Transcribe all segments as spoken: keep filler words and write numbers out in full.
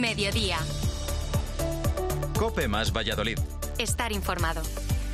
Mediodía. COPE más Valladolid. Estar informado.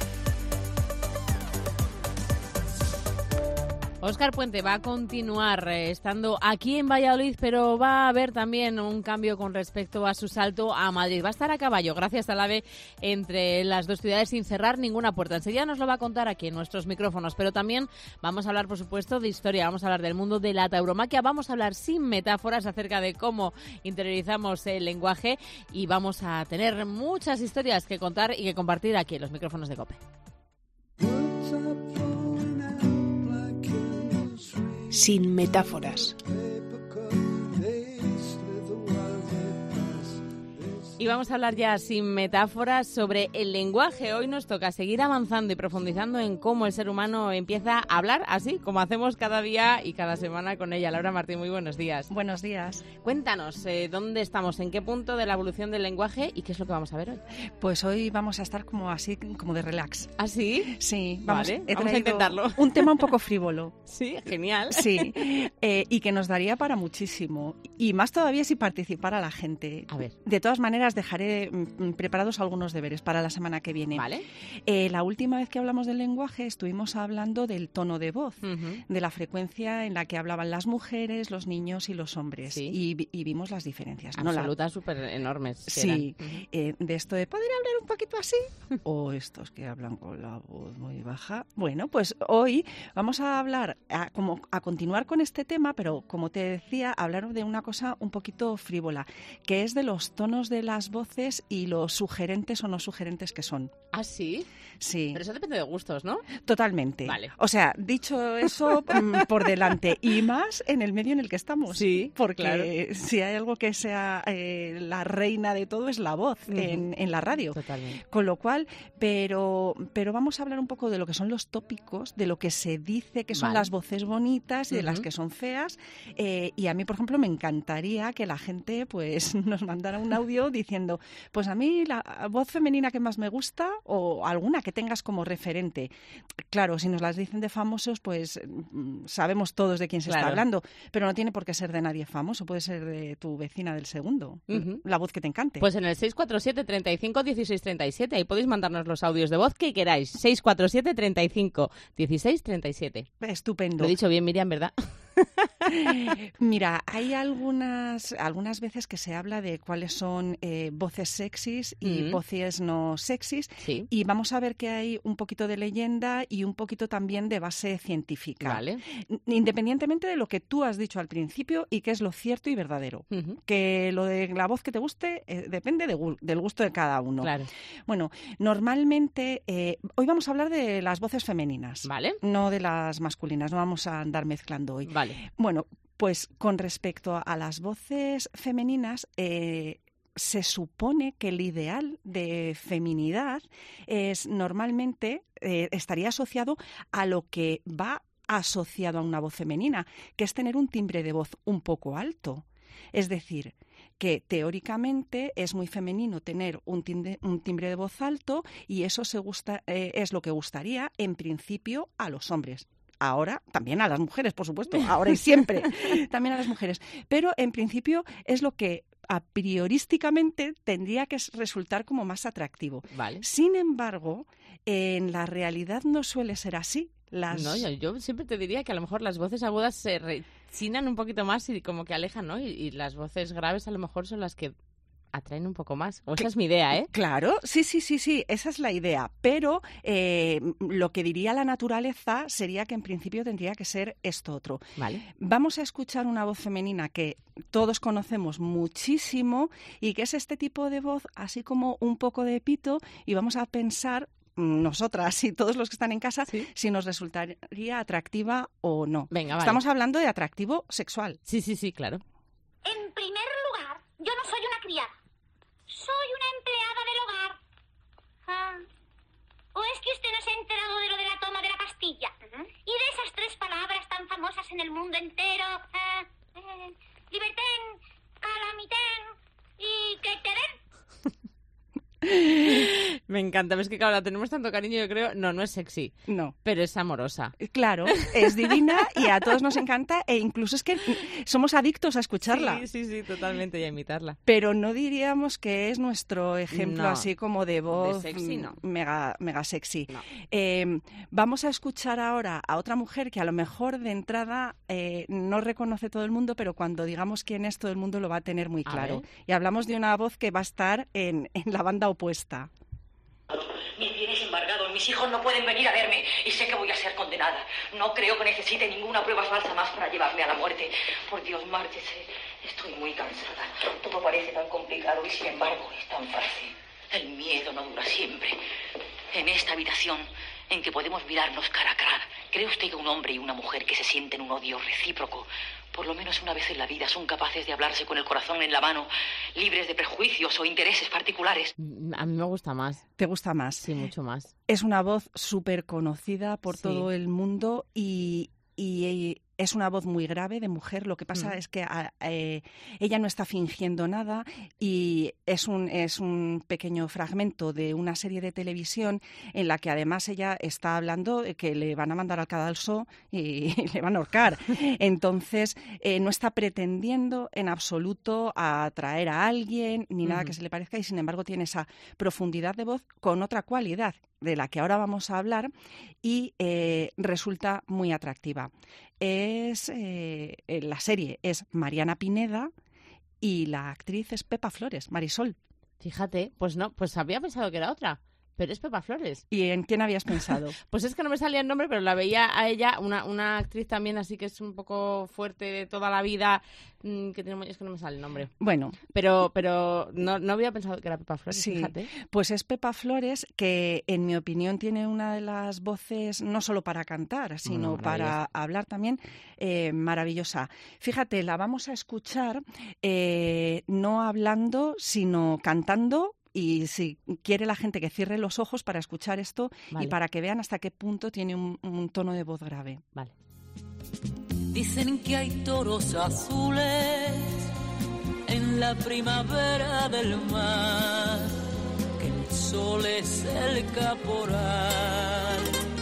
Óscar Puente va a continuar eh, estando aquí en Valladolid, pero va a haber también un cambio con respecto a su salto a Madrid. Va a estar a caballo, gracias al AVE, entre las dos ciudades sin cerrar ninguna puerta. Enseguida nos lo va a contar aquí en nuestros micrófonos, pero también vamos a hablar, por supuesto, de historia. Vamos a hablar del mundo de la tauromaquia, vamos a hablar sin metáforas acerca de cómo interiorizamos el lenguaje y vamos a tener muchas historias que contar y que compartir aquí en los micrófonos de COPE. Sin metáforas. Y vamos a hablar ya sin metáforas sobre el lenguaje. Hoy nos toca seguir avanzando y profundizando en cómo el ser humano empieza a hablar así, como hacemos cada día y cada semana con ella. Laura Martín, muy buenos días. Buenos días. Cuéntanos, eh, ¿dónde estamos? ¿En qué punto de la evolución del lenguaje? ¿Y qué es lo que vamos a ver hoy? Pues hoy vamos a estar como así, como de relax. ¿Ah, sí? Sí. Vamos, vale, he vamos a intentarlo. Un tema un poco frívolo. Sí, genial. Sí, eh, y que nos daría para muchísimo. Y más todavía si participara la gente. A ver. De todas maneras, dejaré mm, preparados algunos deberes para la semana que viene. Vale. Eh, la última vez que hablamos del lenguaje estuvimos hablando del tono de voz, Uh-huh. de la frecuencia en la que hablaban las mujeres, los niños y los hombres. Sí. Y, vi- y vimos las diferencias. ¿no? La- Absolutas, súper enormes. que Sí, eran. Uh-huh. eh, de esto de poder hablar un poquito así o estos que hablan con la voz muy baja. Bueno, pues hoy vamos a hablar, a, como a continuar con este tema, pero como te decía, hablar de una cosa un poquito frívola, que es de los tonos de las voces y lo sugerentes o no sugerentes que son. ¿Ah, sí? Sí, Pero eso depende de gustos, ¿no? totalmente. Vale. O sea, dicho eso mm, por delante, y más en el medio en el que estamos. Sí, porque claro. si hay algo que sea eh, la reina de todo es la voz Uh-huh. en, en la radio. Totalmente. Con lo cual, pero, pero vamos a hablar un poco de lo que son los tópicos, de lo que se dice que son Vale. las voces bonitas y de las Ujú. que son feas. Eh, y a mí, por ejemplo, me encantaría que la gente pues nos mandara un audio diciendo, pues a mí la voz femenina que más me gusta o alguna que tengas como referente. Claro, si nos las dicen de famosos, pues mm, sabemos todos de quién se Claro. está hablando, pero no tiene por qué ser de nadie famoso, puede ser de tu vecina del segundo, Ujú. la voz que te encante. Pues en el seis cuatro siete, treinta y cinco, dieciséis, treinta y siete, ahí podéis mandarnos los audios de voz que queráis. seis cuatro siete, treinta y cinco, dieciséis, treinta y siete. Estupendo. Lo he dicho bien, Miriam, ¿verdad? Mira, hay algunas, algunas veces que se habla de cuáles son eh, voces sexys y Mm. voces no sexys. Sí. Y vamos a ver que hay un poquito de leyenda y un poquito también de base científica. Vale. N- Independientemente de lo que tú has dicho al principio y que es lo cierto y verdadero. Ujú. Que lo de la voz que te guste eh, depende de gu- del gusto de cada uno. Claro. Bueno, normalmente, eh, hoy vamos a hablar de las voces femeninas, Vale. no de las masculinas, no vamos a andar mezclando hoy. Vale. Bueno, pues con respecto a las voces femeninas, eh, se supone que el ideal de feminidad es normalmente eh, estaría asociado a lo que va asociado a una voz femenina, que es tener un timbre de voz un poco alto. Es decir, que teóricamente es muy femenino tener un timbre, un timbre de voz alto y eso se gusta, eh, es lo que gustaría en principio a los hombres. Ahora también a las mujeres, por supuesto, ahora y siempre, también a las mujeres. Pero en principio es lo que a priorísticamente tendría que resultar como más atractivo. Vale. Sin embargo, en la realidad no suele ser así. Las... No, yo, yo siempre te diría que a lo mejor las voces agudas se rechinan un poquito más y como que alejan, ¿no? Y, y las voces graves a lo mejor son las que atraen un poco más. O esa es mi idea, ¿eh? Claro, sí, sí, sí, sí, esa es la idea. Pero eh, lo que diría la naturaleza sería que en principio tendría que ser esto otro. Vale. Vamos a escuchar una voz femenina que todos conocemos muchísimo y que es este tipo de voz, así como un poco de pito, y vamos a pensar nosotras y todos los que están en casa, ¿Sí? si nos resultaría atractiva o no. Venga, vale. Estamos hablando de atractivo sexual. Sí, sí, sí, claro. En primer lugar, yo no soy una criada. Soy una empleada del hogar. Ah. ¿O es que usted no se ha enterado de lo de la toma de la pastilla? Uh-huh. Y de esas tres palabras tan famosas en el mundo entero. Ah, eh, libertén, calamitén y que te den. Me Me encanta, ves que claro, la tenemos tanto cariño, yo creo, no, no es sexy, no, pero es amorosa. Claro, es divina y a todos nos encanta e incluso es que somos adictos a escucharla. Sí, sí, sí, totalmente, y a imitarla. Pero no diríamos que es nuestro ejemplo no, así como de voz de sexy, no. mega, mega sexy. No. Eh, vamos a escuchar ahora a otra mujer que a lo mejor de entrada eh, no reconoce todo el mundo, pero cuando digamos quién es, todo el mundo lo va a tener muy claro. Y hablamos de una voz que va a estar en, en la banda opuesta. Mis bienes embargados, mis hijos no pueden venir a verme y sé que voy a ser condenada. No creo que necesite ninguna prueba falsa más para llevarme a la muerte. Por Dios, márchese. Estoy muy cansada. Todo parece tan complicado y sin embargo es tan fácil. El miedo no dura siempre. En esta habitación en que podemos mirarnos cara a cara, ¿cree usted que un hombre y una mujer que se sienten un odio recíproco, por lo menos una vez en la vida, son capaces de hablarse con el corazón en la mano, libres de prejuicios o intereses particulares? A mí me gusta más. ¿Te gusta más? Sí, mucho más. Es una voz súper conocida por sí. todo el mundo y, y es una voz muy grave de mujer. Lo que pasa mm. es que a, eh, ella no está fingiendo nada y es un, es un pequeño fragmento de una serie de televisión en la que además ella está hablando de que le van a mandar al cadalso y, y le van a ahorcar. Entonces, eh, no está pretendiendo en absoluto atraer a alguien ni nada uh-huh. que se le parezca y, sin embargo, tiene esa profundidad de voz con otra cualidad de la que ahora vamos a hablar y eh, resulta muy atractiva. Es eh, la serie es Mariana Pineda y la actriz es Pepa Flores, Marisol. Fíjate, pues no, pues había pensado que era otra, pero es Pepa Flores. ¿Y en quién habías pensado? Pues es que no me salía el nombre, pero la veía a ella, una, una actriz también así que es un poco fuerte de toda la vida, mmm, que tiene, es que no me sale el nombre. Bueno. Pero pero no, no había pensado que era Pepa Flores, sí, fíjate. Pues es Pepa Flores que, en mi opinión, tiene una de las voces, no solo para cantar, sino no, para hablar también, eh, maravillosa. Fíjate, la vamos a escuchar eh, no hablando, sino cantando. Y si quiere la gente que cierre los ojos para escuchar esto vale. y para que vean hasta qué punto tiene un, un tono de voz grave. Vale. Dicen que hay toros azules en la primavera del mar, que el sol es el caporal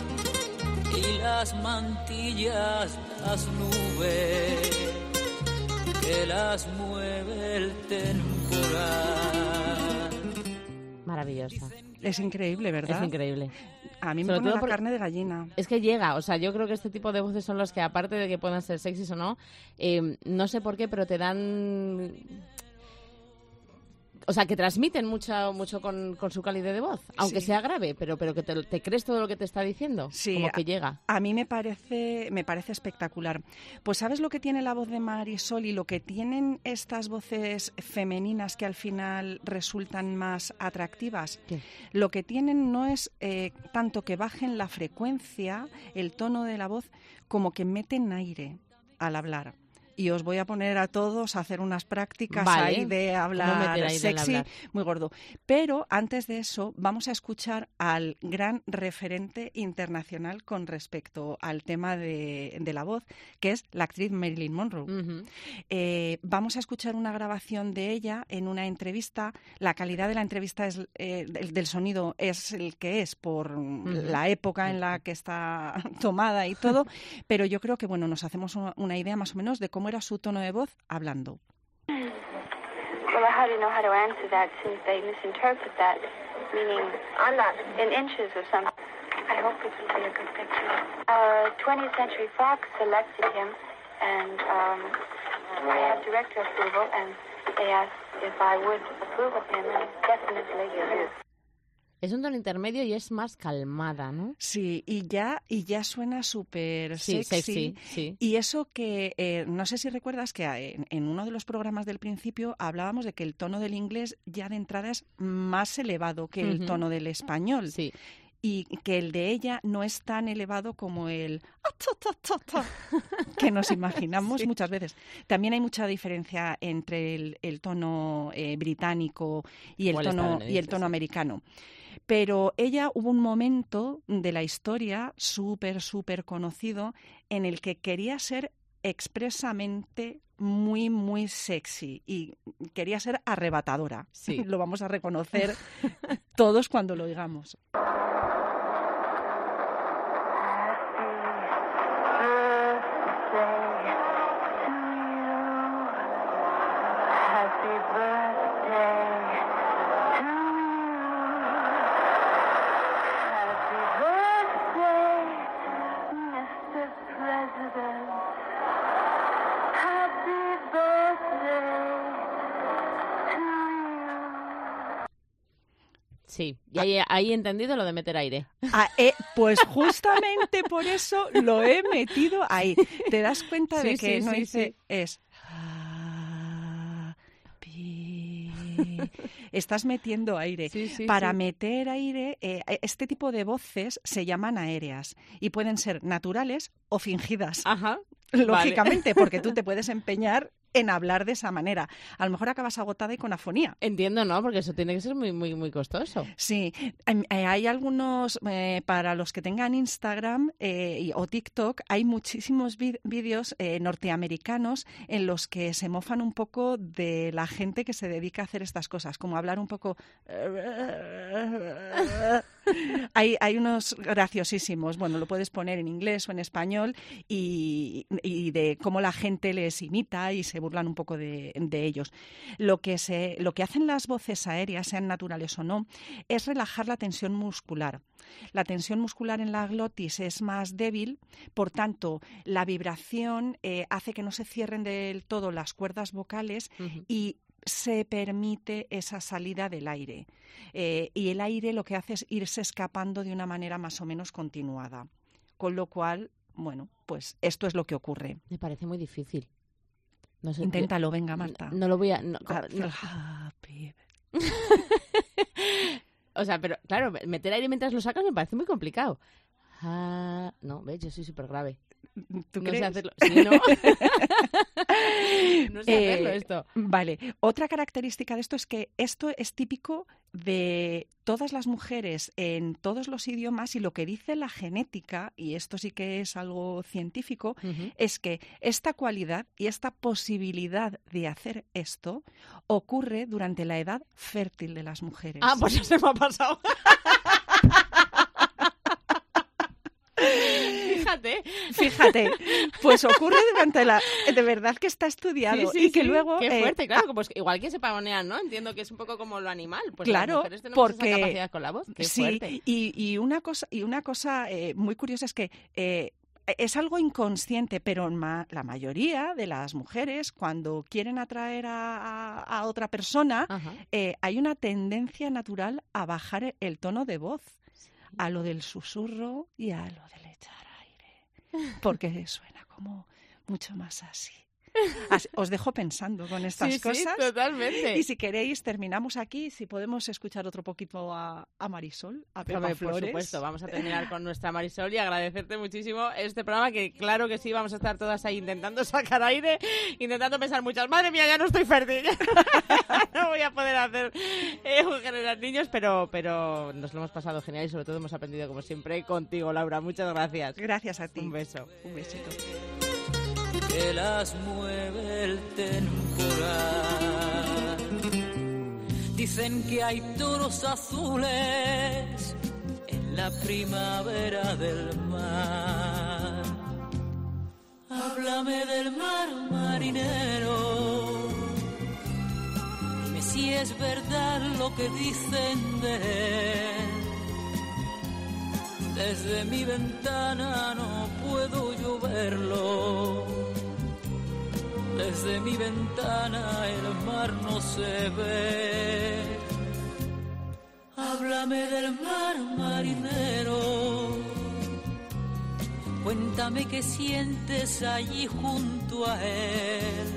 y las mantillas, las nubes, que las mueve el temporal. Maravillosa. Es increíble, ¿verdad? Es increíble. A mí me Sobre pone la carne de gallina. Es que llega, o sea, yo creo que este tipo de voces son los que, aparte de que puedan ser sexys o no, eh, no sé por qué, pero te dan... O sea, que transmiten mucho, mucho con, con su calidad de voz, aunque sí. sea grave, pero, pero que te, te crees todo lo que te está diciendo, sí, como que llega. A, a mí me parece, me parece espectacular. Pues ¿sabes lo que tiene la voz de Marisol y lo que tienen estas voces femeninas que al final resultan más atractivas? ¿Qué? Lo que tienen no es eh, tanto que bajen la frecuencia, el tono de la voz, como que meten aire al hablar. Y os voy a poner a todos a hacer unas prácticas vale. ahí de hablar no sexy, hablar. muy gordo. Pero antes de eso vamos a escuchar al gran referente internacional con respecto al tema de, de la voz, que es la actriz Marilyn Monroe. Uh-huh. Eh, vamos a escuchar una grabación de ella en una entrevista. La calidad de la entrevista es eh, del, del sonido es el que es por uh-huh. la época en la que está tomada y todo, pero yo creo que bueno nos hacemos una, una idea más o menos de cómo era su tono de voz hablando. Well, how do you know how to answer that since they misinterpret that, meaning I'm not in inches or something. I hope it will be a good picture. Uh, twentieth Century Fox selected him, and um, I have director approval, and they asked if I would approve of him, and definitely do. Es un tono intermedio y es más calmada, ¿no? Sí, y ya y ya suena súper sí, sexy. sexy. Sí. Y eso que, eh, no sé si recuerdas que en, en uno de los programas del principio hablábamos de que el tono del inglés ya de entrada es más elevado que el uh-huh. tono del español. Sí. Y que el de ella no es tan elevado como el que nos imaginamos sí. muchas veces. También hay mucha diferencia entre el, el tono eh, británico y el tono, y el tono americano. Pero ella hubo un momento de la historia súper, súper conocido en el que quería ser expresamente muy, muy sexy y quería ser arrebatadora. Sí. Lo vamos a reconocer todos cuando lo oigamos. Sí, y ahí, ahí he entendido lo de meter aire. Ah, eh, pues justamente por eso lo he metido ahí. ¿Te das cuenta Sí, de que sí, no sí, dice sí. es happy? Estás metiendo aire. Sí, sí, Para sí. meter aire, eh, este tipo de voces se llaman aéreas y pueden ser naturales o fingidas. Ajá. Lógicamente, Vale. porque tú te puedes empeñar en hablar de esa manera. A lo mejor acabas agotada y con afonía. Entiendo, ¿no? Porque eso tiene que ser muy, muy, muy costoso. Sí, hay, hay algunos, eh, para los que tengan Instagram eh, y- o TikTok, hay muchísimos vi- vídeos eh, norteamericanos en los que se mofan un poco de la gente que se dedica a hacer estas cosas, como hablar un poco... Hay, hay unos graciosísimos, bueno, lo puedes poner en inglés o en español y, y de cómo la gente les imita y se burlan un poco de, de ellos. Lo que, se, lo que hacen las voces aéreas, sean naturales o no, es relajar la tensión muscular. La tensión muscular en la glotis es más débil, por tanto, la vibración eh, hace que no se cierren del todo las cuerdas vocales Ujú. y se permite esa salida del aire. Eh, y el aire lo que hace es irse escapando de una manera más o menos continuada. Con lo cual, bueno, pues esto es lo que ocurre. Me parece muy difícil. No sé, Inténtalo, venga, yo- Marta. No lo voy a... no, Ah, no. happy. O sea, pero claro, meter aire mientras lo sacas me parece muy complicado. Ah, no, ves, yo soy súper grave. ¿Tú no crees? sé hacerlo. Sí, ¿no? No sé Eh, hacerlo esto. Vale, otra característica de esto es que esto es típico de todas las mujeres en todos los idiomas y lo que dice la genética, y esto sí que es algo científico, Ujú. es que esta cualidad y esta posibilidad de hacer esto ocurre durante la edad fértil de las mujeres. Ah, pues ya se me ha pasado. Fíjate. Fíjate, pues ocurre durante la... De verdad que está estudiado Sí, sí, y que sí. luego... Qué eh, fuerte, claro. Pues igual que se pavonean, ¿no? Entiendo que es un poco como lo animal. Pues Claro, las mujeres tenemos porque- esa capacidad con la voz. Qué sí, fuerte. y, y una cosa, y una cosa eh, muy curiosa es que eh, es algo inconsciente, pero ma- la mayoría de las mujeres, cuando quieren atraer a, a- a otra persona, Ajá. eh, hay una tendencia natural a bajar el tono de voz, a lo del susurro y a lo del echar aire, porque suena como mucho más así. Así- os dejo pensando con estas Sí, sí, cosas. totalmente. Y si queréis, terminamos aquí. Si podemos escuchar otro poquito a, a Marisol, a Pepa Hombre, por Flores. supuesto, vamos a terminar con nuestra Marisol y agradecerte muchísimo este programa, que claro que sí, vamos a estar todas ahí intentando sacar aire, intentando pensar muchas, madre mía, ya no estoy fértil, no voy a poder hacer eh, generar niños, pero, pero nos lo hemos pasado genial y sobre todo hemos aprendido como siempre contigo, Laura, muchas gracias. Gracias a ti. Un beso. Un besito. Que las mueve el temporal. Dicen que hay toros azules en la primavera del mar. Háblame del mar, marinero. Dime si es verdad lo que dicen de él. Desde mi ventana no puedo yo verlo. Desde mi ventana el mar no se ve. Háblame del mar, marinero. Cuéntame qué sientes allí junto a él.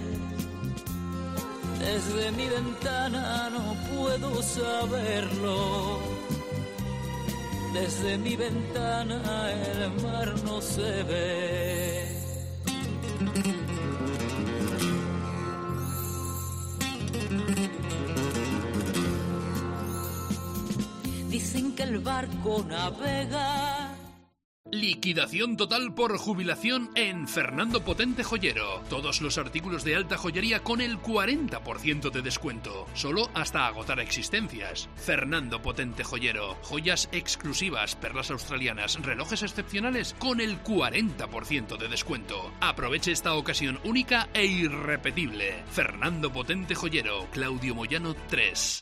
Desde mi ventana no puedo saberlo. Desde mi ventana el mar no se ve. Dicen que el barco navega Liquidación total por jubilación en Fernando Potente Joyero. Todos los artículos de alta joyería con el cuarenta por ciento de descuento. Solo hasta agotar existencias. Fernando Potente Joyero. Joyas exclusivas, perlas australianas, relojes excepcionales con el cuarenta por ciento de descuento. Aproveche esta ocasión única e irrepetible. Fernando Potente Joyero. Claudio Moyano tres.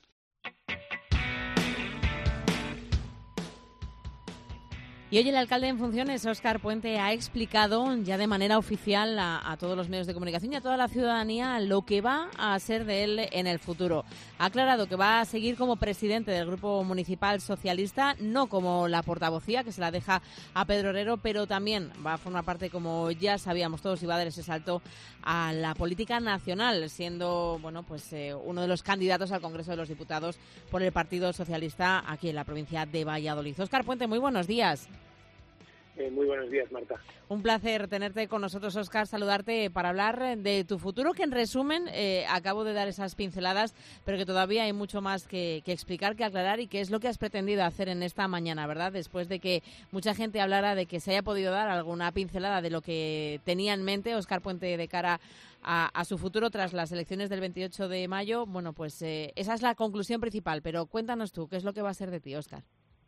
Y hoy el alcalde en funciones, Óscar Puente, ha explicado ya de manera oficial a, a todos los medios de comunicación y a toda la ciudadanía lo que va a ser de él en el futuro. Ha aclarado que va a seguir como presidente del Grupo Municipal Socialista, no como la portavocía, que se la deja a Pedro Herrero, pero también va a formar parte, como ya sabíamos todos, y va a dar ese salto a la política nacional, siendo bueno pues eh, uno de los candidatos al Congreso de los Diputados por el Partido Socialista aquí en la provincia de Valladolid. Óscar Puente, muy buenos días. Eh, muy buenos días, Marta. Un placer tenerte con nosotros, Óscar, saludarte para hablar de tu futuro, que en resumen eh, acabo de dar esas pinceladas, pero que todavía hay mucho más que, que explicar, que aclarar, y que es lo que has pretendido hacer en esta mañana, ¿verdad? Después de que mucha gente hablara de que se haya podido dar alguna pincelada de lo que tenía en mente Óscar Puente de cara a, a su futuro tras las elecciones del veintiocho de mayo, bueno, pues eh, esa es la conclusión principal, pero cuéntanos tú, ¿qué es lo que va a ser de ti, Óscar?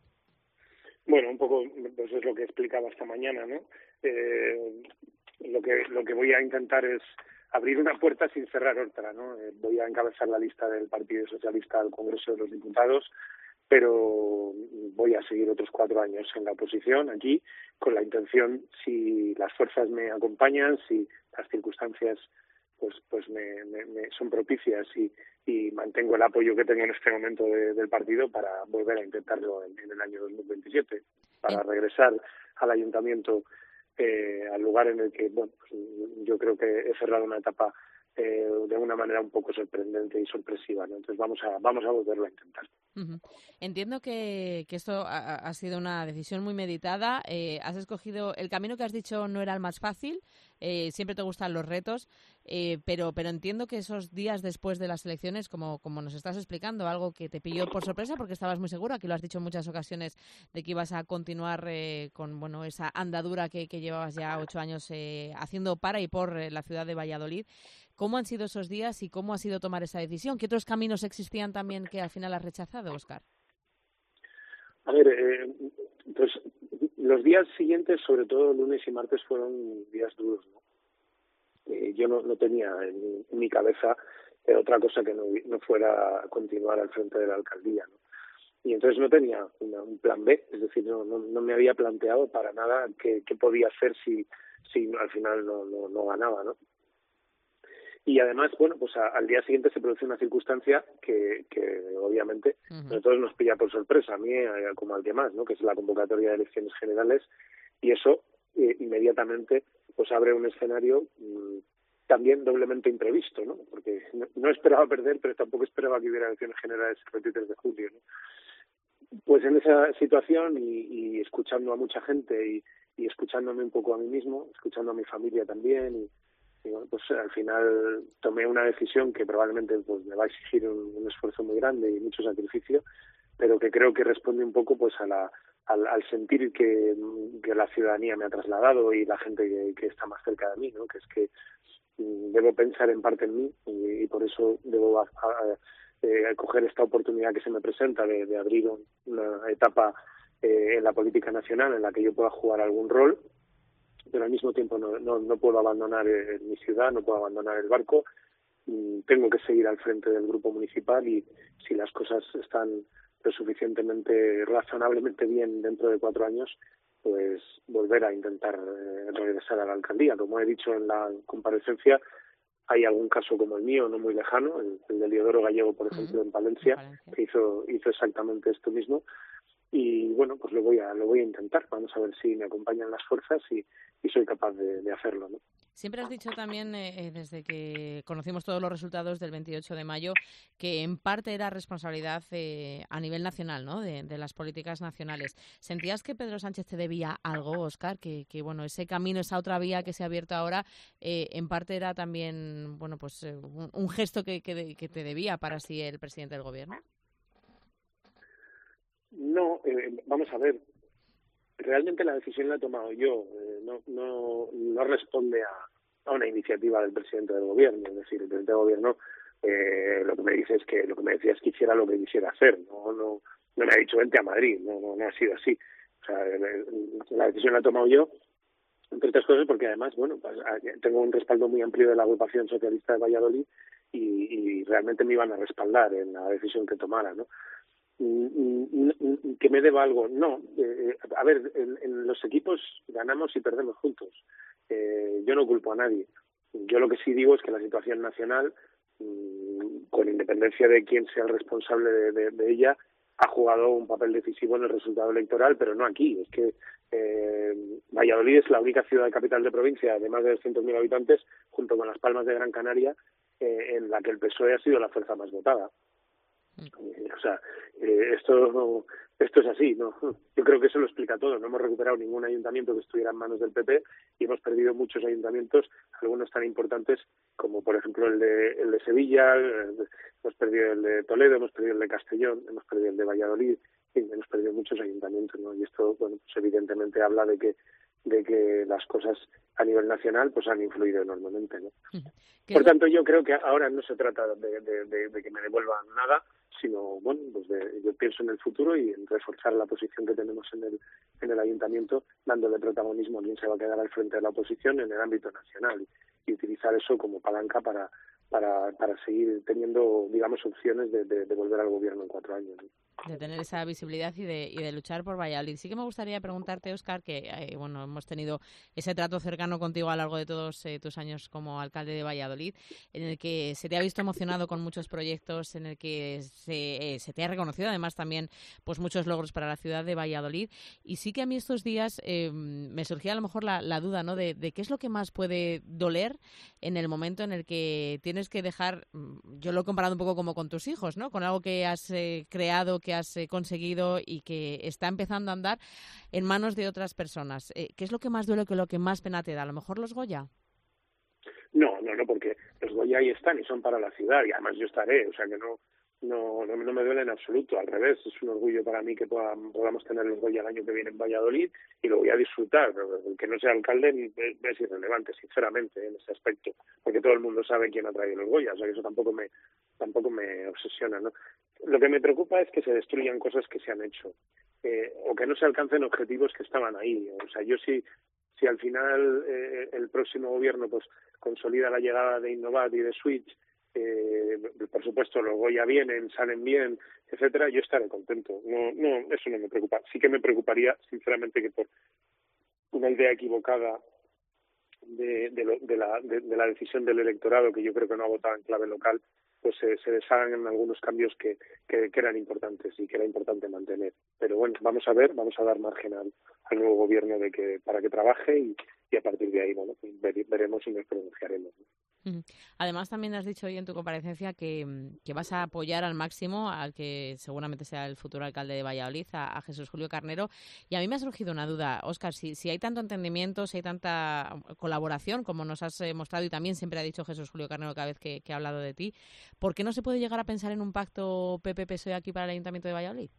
Bueno, un poco pues es lo que explicaba esta mañana, ¿no? Eh, lo que lo que voy a intentar es abrir una puerta sin cerrar otra, ¿no? Eh, voy a encabezar la lista del Partido Socialista al Congreso de los Diputados, pero voy a seguir otros cuatro años en la oposición aquí, con la intención, si las fuerzas me acompañan, si las circunstancias pues pues me, me, me son propicias y, y mantengo el apoyo que tengo en este momento de, del partido para volver a intentarlo en, en el año dos mil veintisiete, para regresar al ayuntamiento, eh, al lugar en el que, bueno, pues yo creo que he cerrado una etapa eh, de una manera un poco sorprendente y sorpresiva, ¿no? Entonces vamos a vamos a volverlo a intentar. Uh-huh. Entiendo que, que esto ha, ha sido una decisión muy meditada. Eh, has escogido el camino que has dicho no era el más fácil. Eh, siempre te gustan los retos, eh, pero pero entiendo que esos días después de las elecciones, como como nos estás explicando, algo que te pilló por sorpresa porque estabas muy segura, que lo has dicho en muchas ocasiones, de que ibas a continuar eh, con bueno esa andadura que, que llevabas ya ocho años eh, haciendo para y por eh, la ciudad de Valladolid. ¿Cómo han sido esos días y cómo ha sido tomar esa decisión? ¿Qué otros caminos existían también que al final has rechazado, Óscar? A ver, eh, pues los días siguientes, sobre todo lunes y martes, fueron días duros, ¿no? Eh, yo no, no tenía en, en mi cabeza eh, otra cosa que no, no fuera continuar al frente de la alcaldía, ¿no? Y entonces no tenía una, un plan B, es decir, no, no, no me había planteado para nada qué, qué podía hacer si, si al final no, no, no ganaba, ¿no? Y además, bueno, pues a, al día siguiente se produce una circunstancia que, que obviamente uh-huh. a todos nos pilla por sorpresa, a mí eh, como al que más, ¿no? Que es la convocatoria de elecciones generales, y eso eh, inmediatamente pues abre un escenario mmm, también doblemente imprevisto, ¿no? Porque no, no esperaba perder, pero tampoco esperaba que hubiera elecciones generales el veintitrés de julio, ¿no? Pues en esa situación y, y escuchando a mucha gente y, y escuchándome un poco a mí mismo, escuchando a mi familia también y Y bueno, pues al final tomé una decisión que probablemente pues me va a exigir un, un esfuerzo muy grande y mucho sacrificio, pero que creo que responde un poco pues a la al, al sentir que, que la ciudadanía me ha trasladado y la gente que, que está más cerca de mí, ¿no? Que es que mm, debo pensar en parte en mí y, y por eso debo a, a, a, a coger esta oportunidad que se me presenta de, de abrir un, una etapa eh, en la política nacional en la que yo pueda jugar algún rol, pero al mismo tiempo no, no, no puedo abandonar eh, mi ciudad, no puedo abandonar el barco, y tengo que seguir al frente del grupo municipal y si las cosas están lo suficientemente razonablemente bien dentro de cuatro años, pues volver a intentar eh, regresar a la alcaldía. Como he dicho en la comparecencia, hay algún caso como el mío, no muy lejano, el, el de Leodoro Gallego, por ejemplo, uh-huh. en Palencia, Palencia, que hizo, hizo exactamente esto mismo. Y bueno, pues lo voy a lo voy a intentar. Vamos a ver si me acompañan las fuerzas y, y soy capaz de, de hacerlo, ¿no? Siempre has dicho también, eh, desde que conocimos todos los resultados del veintiocho de mayo, que en parte era responsabilidad eh, a nivel nacional, ¿no? De, de las políticas nacionales. ¿Sentías que Pedro Sánchez te debía algo, Óscar? Que, que bueno, ese camino, esa otra vía que se ha abierto ahora, eh, en parte era también, bueno, pues eh, un, un gesto que, que, que te debía para sí el presidente del gobierno. No, eh, vamos a ver, realmente la decisión la he tomado yo, eh, no, no, no responde a, a una iniciativa del presidente del gobierno, es decir, el presidente del gobierno eh, lo que me dice es que, lo que me decía es que hiciera lo que quisiera hacer, no, no, no me ha dicho vente a Madrid, no, no, no ha sido así. O sea, la decisión la he tomado yo, entre otras cosas porque además, bueno, pues, tengo un respaldo muy amplio de la agrupación socialista de Valladolid y, y realmente me iban a respaldar en la decisión que tomara, ¿no? ¿Que me deba algo? No. Eh, a ver, en, en los equipos ganamos y perdemos juntos. Eh, yo no culpo a nadie. Yo lo que sí digo es que la situación nacional, con independencia de quién sea el responsable de, de, de ella, ha jugado un papel decisivo en el resultado electoral, pero no aquí. Es que eh, Valladolid es la única ciudad capital de provincia de más de doscientos mil habitantes, junto con Las Palmas de Gran Canaria, eh, en la que el P S O E ha sido la fuerza más votada. Eh, o sea, eh, esto esto es así, ¿no? Yo creo que eso lo explica todo. No hemos recuperado ningún ayuntamiento que estuviera en manos del P P y hemos perdido muchos ayuntamientos, algunos tan importantes como, por ejemplo, el de, el de Sevilla, el de, hemos perdido el de Toledo, hemos perdido el de Castellón, hemos perdido el de Valladolid, y hemos perdido muchos ayuntamientos, ¿no? Y esto, bueno, pues evidentemente habla de que de que las cosas a nivel nacional pues han influido enormemente, ¿no? Por tanto, yo creo que ahora no se trata de, de, de, de que me devuelvan nada, sino, bueno, pues de, yo pienso en el futuro y en reforzar la posición que tenemos en el en el ayuntamiento, dándole protagonismo a quien se va a quedar al frente de la oposición en el ámbito nacional y, y utilizar eso como palanca para para para seguir teniendo, digamos, opciones de, de, de volver al gobierno en cuatro años, ¿no? De tener esa visibilidad y de, y de luchar por Valladolid. Sí que me gustaría preguntarte, Óscar, que eh, bueno, hemos tenido ese trato cercano contigo a lo largo de todos eh, tus años como alcalde de Valladolid, en el que se te ha visto emocionado con muchos proyectos, en el que se, eh, se te ha reconocido además también pues muchos logros para la ciudad de Valladolid. Y sí que a mí estos días eh, me surgía a lo mejor la, la duda, ¿no?, de, de qué es lo que más puede doler en el momento en el que tienes que dejar, yo lo he comparado un poco como con tus hijos, ¿no?, con algo que has eh, creado, que has eh, conseguido y que está empezando a andar en manos de otras personas. Eh, ¿Qué es lo que más duele, que lo que más pena te da? ¿A lo mejor los Goya? No, no, no, porque los Goya ahí están y son para la ciudad y además yo estaré, o sea que no no no, no me duele en absoluto, al revés, es un orgullo para mí que podamos, podamos tener los Goya el año que viene en Valladolid y lo voy a disfrutar. El que no sea alcalde es, es irrelevante, sinceramente, en ese aspecto, porque todo el mundo sabe quién ha traído los Goya, o sea que eso tampoco me tampoco me obsesiona, ¿no? Lo que me preocupa es que se destruyan cosas que se han hecho, eh, o que no se alcancen objetivos que estaban ahí. O sea, yo sí, si al final eh, el próximo gobierno pues consolida la llegada de Innovat y de Switch, eh, por supuesto los Goya vienen, salen bien, etcétera, yo estaré contento. No, no, eso no me preocupa. Sí que me preocuparía, sinceramente, que por una idea equivocada de, de, lo, de, la, de, de la decisión del electorado, que yo creo que no ha votado en clave local, pues se, se deshagan en algunos cambios que, que, que eran importantes y que era importante mantener. Pero bueno, vamos a ver, vamos a dar margen al, al nuevo gobierno de que para que trabaje y, y a partir de ahí, bueno, pues veremos y nos pronunciaremos, ¿no? Además, también has dicho hoy en tu comparecencia que, que vas a apoyar al máximo al que seguramente sea el futuro alcalde de Valladolid, a, a Jesús Julio Carnero. Y a mí me ha surgido una duda, Óscar, si, si hay tanto entendimiento, si hay tanta colaboración, como nos has eh, mostrado y también siempre ha dicho Jesús Julio Carnero cada vez que, que ha hablado de ti, ¿por qué no se puede llegar a pensar en un pacto P P P S O E aquí para el Ayuntamiento de Valladolid?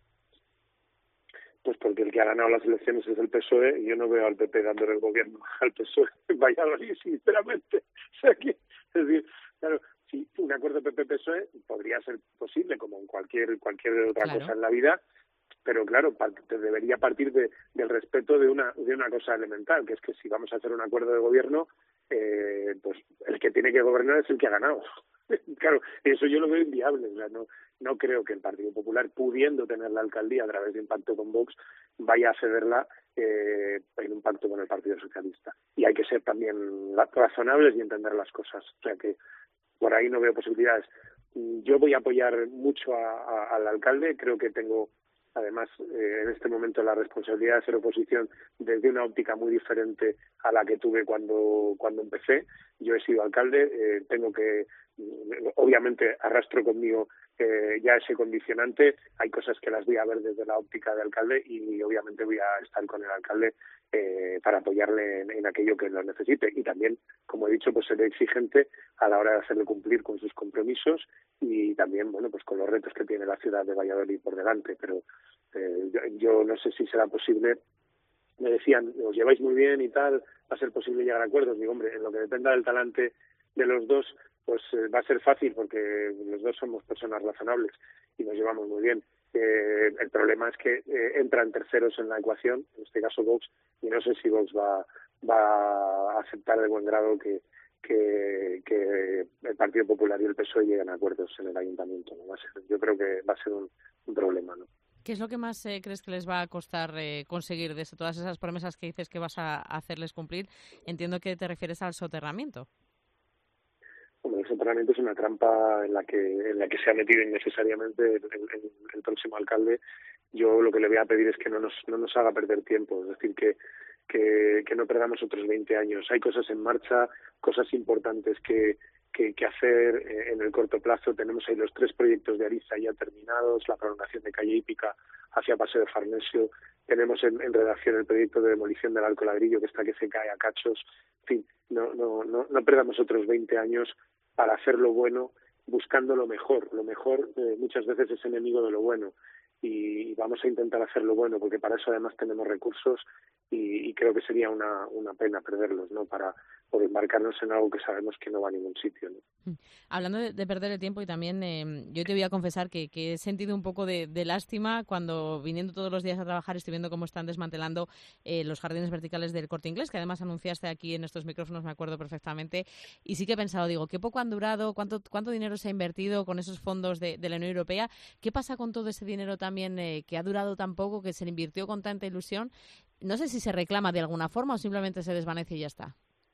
Pues porque el que ha ganado las elecciones es el P S O E y yo no veo al P P dándole el gobierno al P S O E en Valladolid, sinceramente. O sea que, es decir, claro, si un acuerdo P P P S O E podría ser posible, como en cualquier cualquier otra claro. cosa en la vida, pero claro, debería partir de, del respeto de una de una cosa elemental, que es que si vamos a hacer un acuerdo de gobierno, eh, pues el que tiene que gobernar es el que ha ganado. Claro, eso yo lo veo inviable. O sea, no, no creo que el Partido Popular, pudiendo tener la alcaldía a través de un pacto con Vox, vaya a cederla eh, en un pacto con el Partido Socialista. Y hay que ser también razonables y entender las cosas. O sea que por ahí no veo posibilidades. Yo voy a apoyar mucho a, a, al alcalde. Creo que tengo, además, eh, en este momento la responsabilidad de ser oposición desde una óptica muy diferente a la que tuve cuando cuando empecé. Yo he sido alcalde, eh, tengo que, obviamente, arrastro conmigo eh, ya ese condicionante. Hay cosas que las voy a ver desde la óptica de alcalde y, obviamente, voy a estar con el alcalde eh, para apoyarle en, en aquello que lo necesite. Y también, como he dicho, pues seré exigente a la hora de hacerle cumplir con sus compromisos y también, bueno, pues con los retos que tiene la ciudad de Valladolid por delante. Pero eh, yo, yo no sé si será posible me decían, os lleváis muy bien y tal, va a ser posible llegar a acuerdos. Digo, hombre, en lo que dependa del talante de los dos, pues eh, va a ser fácil porque los dos somos personas razonables y nos llevamos muy bien. Eh, el problema es que eh, entran terceros en la ecuación, en este caso Vox, y no sé si Vox va, va a aceptar de buen grado que, que, que el Partido Popular y el P S O E lleguen a acuerdos en el ayuntamiento, ¿no? Va a ser, yo creo que va a ser un, un problema, ¿no? ¿Qué es lo que más eh, crees que les va a costar eh, conseguir de eso? Todas esas promesas que dices que vas a hacerles cumplir, entiendo que te refieres al soterramiento. Bueno, el soterramiento es una trampa en la que en la que se ha metido innecesariamente el, el, el próximo alcalde. Yo lo que le voy a pedir es que no nos no nos haga perder tiempo, es decir, que que, que no perdamos otros veinte años. Hay cosas en marcha, cosas importantes que que, que hacer eh, en el corto plazo. Tenemos ahí los tres proyectos de Ariza ya terminados, la prolongación de calle Hípica hacia Paseo de Farnesio. Tenemos en, en redacción el proyecto de demolición del Arco Ladrillo, que está que se cae a cachos. En fin, no, no, no, no perdamos otros veinte años para hacer lo bueno, buscando lo mejor. Lo mejor eh, muchas veces es enemigo de lo bueno. Y vamos a intentar hacer lo bueno, porque para eso además tenemos recursos y, y creo que sería una, una pena perderlos, ¿no? Para por embarcarnos en algo que sabemos que no va a ningún sitio, ¿no? Hablando de, de perder el tiempo, y también eh, yo te voy a confesar que, que he sentido un poco de, de lástima cuando, viniendo todos los días a trabajar, estoy viendo cómo están desmantelando eh, los jardines verticales del Corte Inglés, que además anunciaste aquí en estos micrófonos, me acuerdo perfectamente, y sí que he pensado, digo, qué poco han durado, cuánto, cuánto dinero se ha invertido con esos fondos de, de la Unión Europea, qué pasa con todo ese dinero también eh, que ha durado tan poco, que se le invirtió con tanta ilusión. No sé si se reclama de alguna forma o simplemente se desvanece y ya está.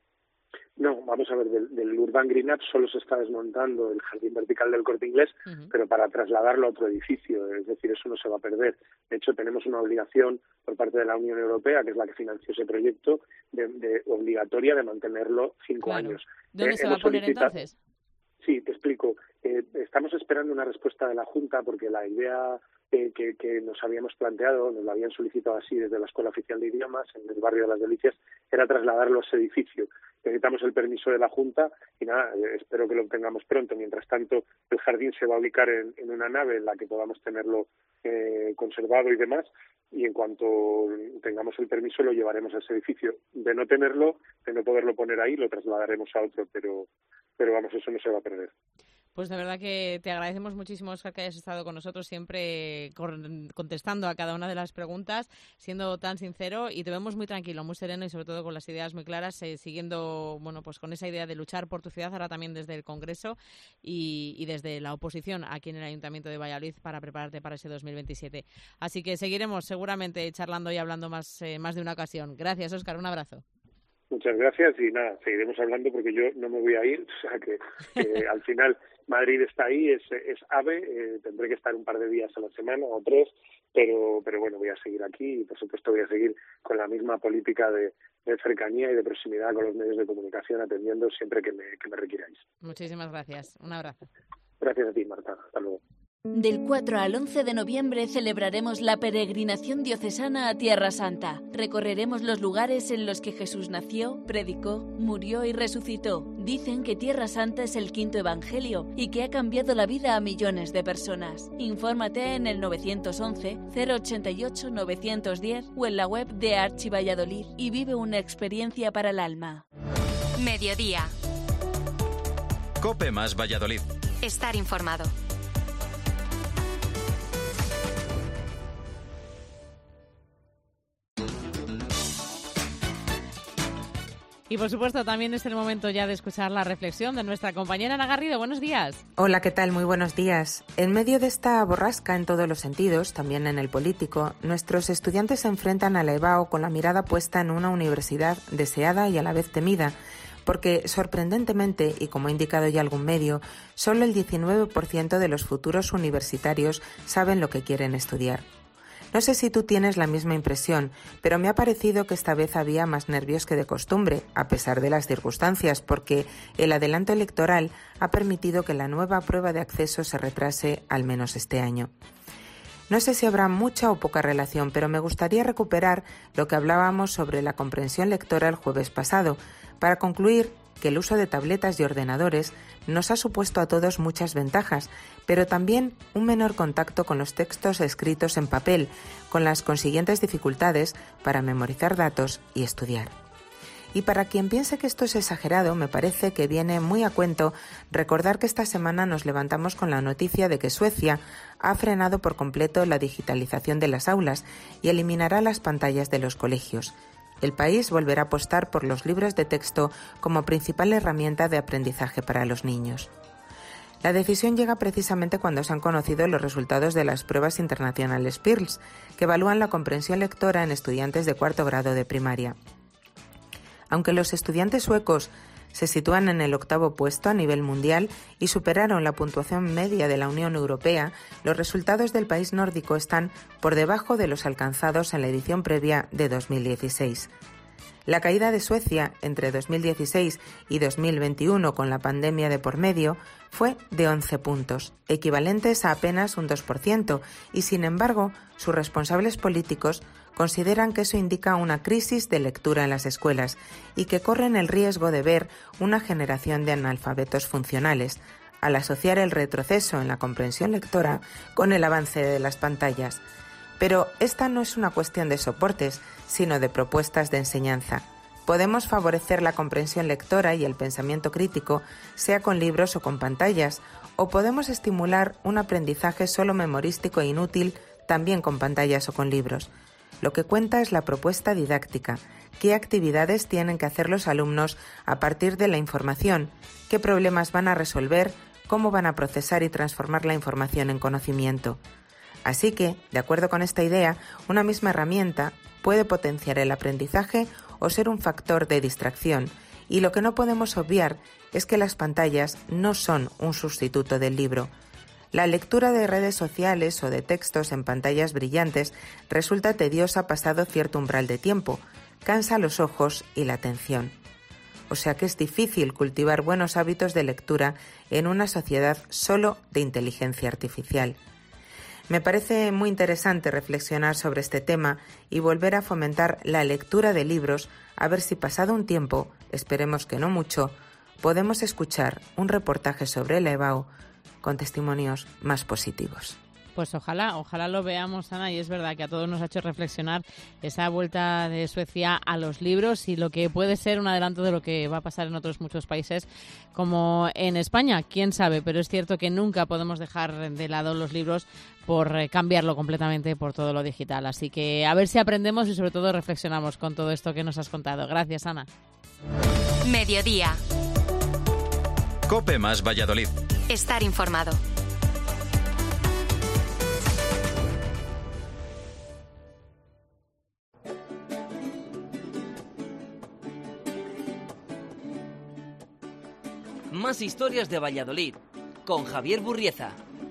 No, vamos a ver, del, del Urban Green Up solo se está desmontando el jardín vertical del Corte Inglés, uh-huh. pero para trasladarlo a otro edificio, es decir, eso no se va a perder. De hecho, tenemos una obligación por parte de la Unión Europea, que es la que financió ese proyecto, de, de obligatoria de mantenerlo cinco claro. años. ¿Dónde eh, se va a poner entonces? Sí, te explico. Eh, estamos esperando una respuesta de la Junta porque la idea eh, que, que nos habíamos planteado, nos la habían solicitado así desde la Escuela Oficial de Idiomas en el barrio de Las Delicias, era trasladarlo a ese edificio. Necesitamos el permiso de la Junta y nada, eh, espero que lo obtengamos pronto. Mientras tanto, el jardín se va a ubicar en, en una nave en la que podamos tenerlo eh, conservado y demás, y en cuanto tengamos el permiso lo llevaremos a ese edificio. De no tenerlo, de no poderlo poner ahí, lo trasladaremos a otro, pero pero vamos, eso no se va a perder. Pues de verdad que te agradecemos muchísimo, Óscar, que hayas estado con nosotros siempre contestando a cada una de las preguntas, siendo tan sincero, y te vemos muy tranquilo, muy sereno y sobre todo con las ideas muy claras, eh, siguiendo, bueno, pues con esa idea de luchar por tu ciudad, ahora también desde el Congreso y, y desde la oposición aquí en el Ayuntamiento de Valladolid para prepararte para ese dos mil veintisiete. Así que seguiremos seguramente charlando y hablando más, eh, más de una ocasión. Gracias, Óscar, un abrazo. Muchas gracias y nada, seguiremos hablando porque yo no me voy a ir, o sea que eh, al final Madrid está ahí, es, es AVE, eh, tendré que estar un par de días a la semana o tres, pero pero bueno, voy a seguir aquí y por supuesto voy a seguir con la misma política de, de cercanía y de proximidad con los medios de comunicación, atendiendo siempre que me, que me requiráis. Muchísimas gracias, un abrazo. Gracias a ti, Marta, hasta luego. Del cuatro al once de noviembre celebraremos la peregrinación diocesana a Tierra Santa. Recorreremos los lugares en los que Jesús nació, predicó, murió y resucitó. Dicen que Tierra Santa es el quinto evangelio y que ha cambiado la vida a millones de personas. Infórmate en el nueve once, cero ochenta y ocho, novecientos diez o en la web de Archi Valladolid y vive una experiencia para el alma. Mediodía. COPE más Valladolid. Estar informado. Y por supuesto también es el momento ya de escuchar la reflexión de nuestra compañera Ana Garrido. Buenos días. Hola, ¿qué tal? Muy buenos días. En medio de esta borrasca en todos los sentidos, también en el político, nuestros estudiantes se enfrentan a la EBAU con la mirada puesta en una universidad deseada y a la vez temida, porque sorprendentemente, y como ha indicado ya algún medio, solo el diecinueve por ciento de los futuros universitarios saben lo que quieren estudiar. No sé si tú tienes la misma impresión, pero me ha parecido que esta vez había más nervios que de costumbre, a pesar de las circunstancias, porque el adelanto electoral ha permitido que la nueva prueba de acceso se retrase al menos este año. No sé si habrá mucha o poca relación, pero me gustaría recuperar lo que hablábamos sobre la comprensión lectora el jueves pasado, para concluir que el uso de tabletas y ordenadores nos ha supuesto a todos muchas ventajas, pero también un menor contacto con los textos escritos en papel, con las consiguientes dificultades para memorizar datos y estudiar. Y para quien piense que esto es exagerado, me parece que viene muy a cuento recordar que esta semana nos levantamos con la noticia de que Suecia ha frenado por completo la digitalización de las aulas y eliminará las pantallas de los colegios. El país volverá a apostar por los libros de texto como principal herramienta de aprendizaje para los niños. La decisión llega precisamente cuando se han conocido los resultados de las pruebas internacionales PIRLS, que evalúan la comprensión lectora en estudiantes de cuarto grado de primaria. Aunque los estudiantes suecos se sitúan en el octavo puesto a nivel mundial y superaron la puntuación media de la Unión Europea, los resultados del país nórdico están por debajo de los alcanzados en la edición previa de dos mil dieciséis. La caída de Suecia entre dos mil dieciséis y dos mil veintiuno, con la pandemia de por medio, fue de once puntos, equivalentes a apenas un dos por ciento, y sin embargo, sus responsables políticos consideran que eso indica una crisis de lectura en las escuelas y que corren el riesgo de ver una generación de analfabetos funcionales, al asociar el retroceso en la comprensión lectora con el avance de las pantallas. Pero esta no es una cuestión de soportes, sino de propuestas de enseñanza. Podemos favorecer la comprensión lectora y el pensamiento crítico, sea con libros o con pantallas, o podemos estimular un aprendizaje solo memorístico e inútil, también con pantallas o con libros. Lo que cuenta es la propuesta didáctica, qué actividades tienen que hacer los alumnos a partir de la información, qué problemas van a resolver, cómo van a procesar y transformar la información en conocimiento. Así que, de acuerdo con esta idea, una misma herramienta puede potenciar el aprendizaje o ser un factor de distracción, y lo que no podemos obviar es que las pantallas no son un sustituto del libro. La lectura de redes sociales o de textos en pantallas brillantes resulta tediosa pasado cierto umbral de tiempo, cansa los ojos y la atención. O sea que es difícil cultivar buenos hábitos de lectura en una sociedad solo de inteligencia artificial. Me parece muy interesante reflexionar sobre este tema y volver a fomentar la lectura de libros, a ver si pasado un tiempo, esperemos que no mucho, podemos escuchar un reportaje sobre la E B A U con testimonios más positivos. Pues ojalá, ojalá lo veamos, Ana, y es verdad que a todos nos ha hecho reflexionar esa vuelta de Suecia a los libros y lo que puede ser un adelanto de lo que va a pasar en otros muchos países como en España, quién sabe, pero es cierto que nunca podemos dejar de lado los libros por cambiarlo completamente por todo lo digital, así que a ver si aprendemos y sobre todo reflexionamos con todo esto que nos has contado. Gracias, Ana. Mediodía. COPE más Valladolid. Estar informado. Más historias de Valladolid, con Javier Burrieza.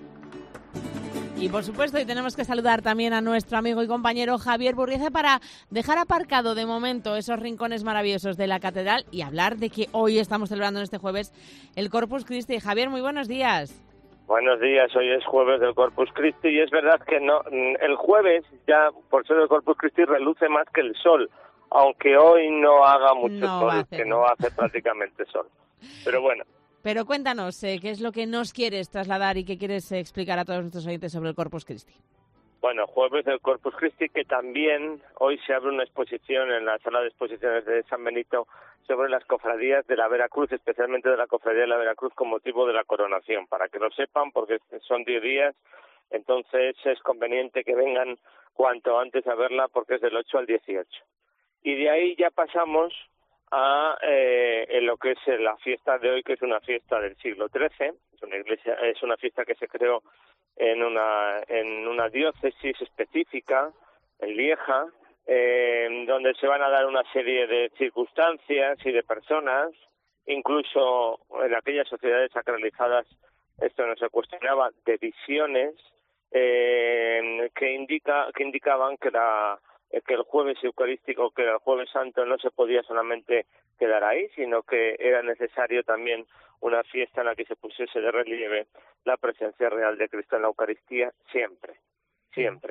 Y por supuesto, y tenemos que saludar también a nuestro amigo y compañero Javier Burrieza para dejar aparcado de momento esos rincones maravillosos de la catedral y hablar de que hoy estamos celebrando en este jueves el Corpus Christi. Javier, muy buenos días. Buenos días, hoy es jueves del Corpus Christi y es verdad que no, el jueves ya por ser el Corpus Christi reluce más que el sol, aunque hoy no haga mucho no sol, que no hace prácticamente sol. Pero bueno. Pero cuéntanos, eh, ¿qué es lo que nos quieres trasladar y qué quieres eh, explicar a todos nuestros oyentes sobre el Corpus Christi? Bueno, jueves del Corpus Christi, que también hoy se abre una exposición en la sala de exposiciones de San Benito sobre las cofradías de la Veracruz, especialmente de la cofradía de la Veracruz con motivo de la coronación, para que lo sepan, porque son diez días, entonces es conveniente que vengan cuanto antes a verla porque es del ocho al dieciocho. Y de ahí ya pasamos a eh, en lo que es la fiesta de hoy, que es una fiesta del siglo trece, es una iglesia, es una fiesta que se creó en una en una diócesis específica, en Lieja, eh, donde se van a dar una serie de circunstancias y de personas, incluso en aquellas sociedades sacralizadas, esto no se cuestionaba, de visiones eh, que indica que indicaban que la que el jueves eucarístico, que el jueves santo no se podía solamente quedar ahí, sino que era necesario también una fiesta en la que se pusiese de relieve la presencia real de Cristo en la Eucaristía siempre, siempre.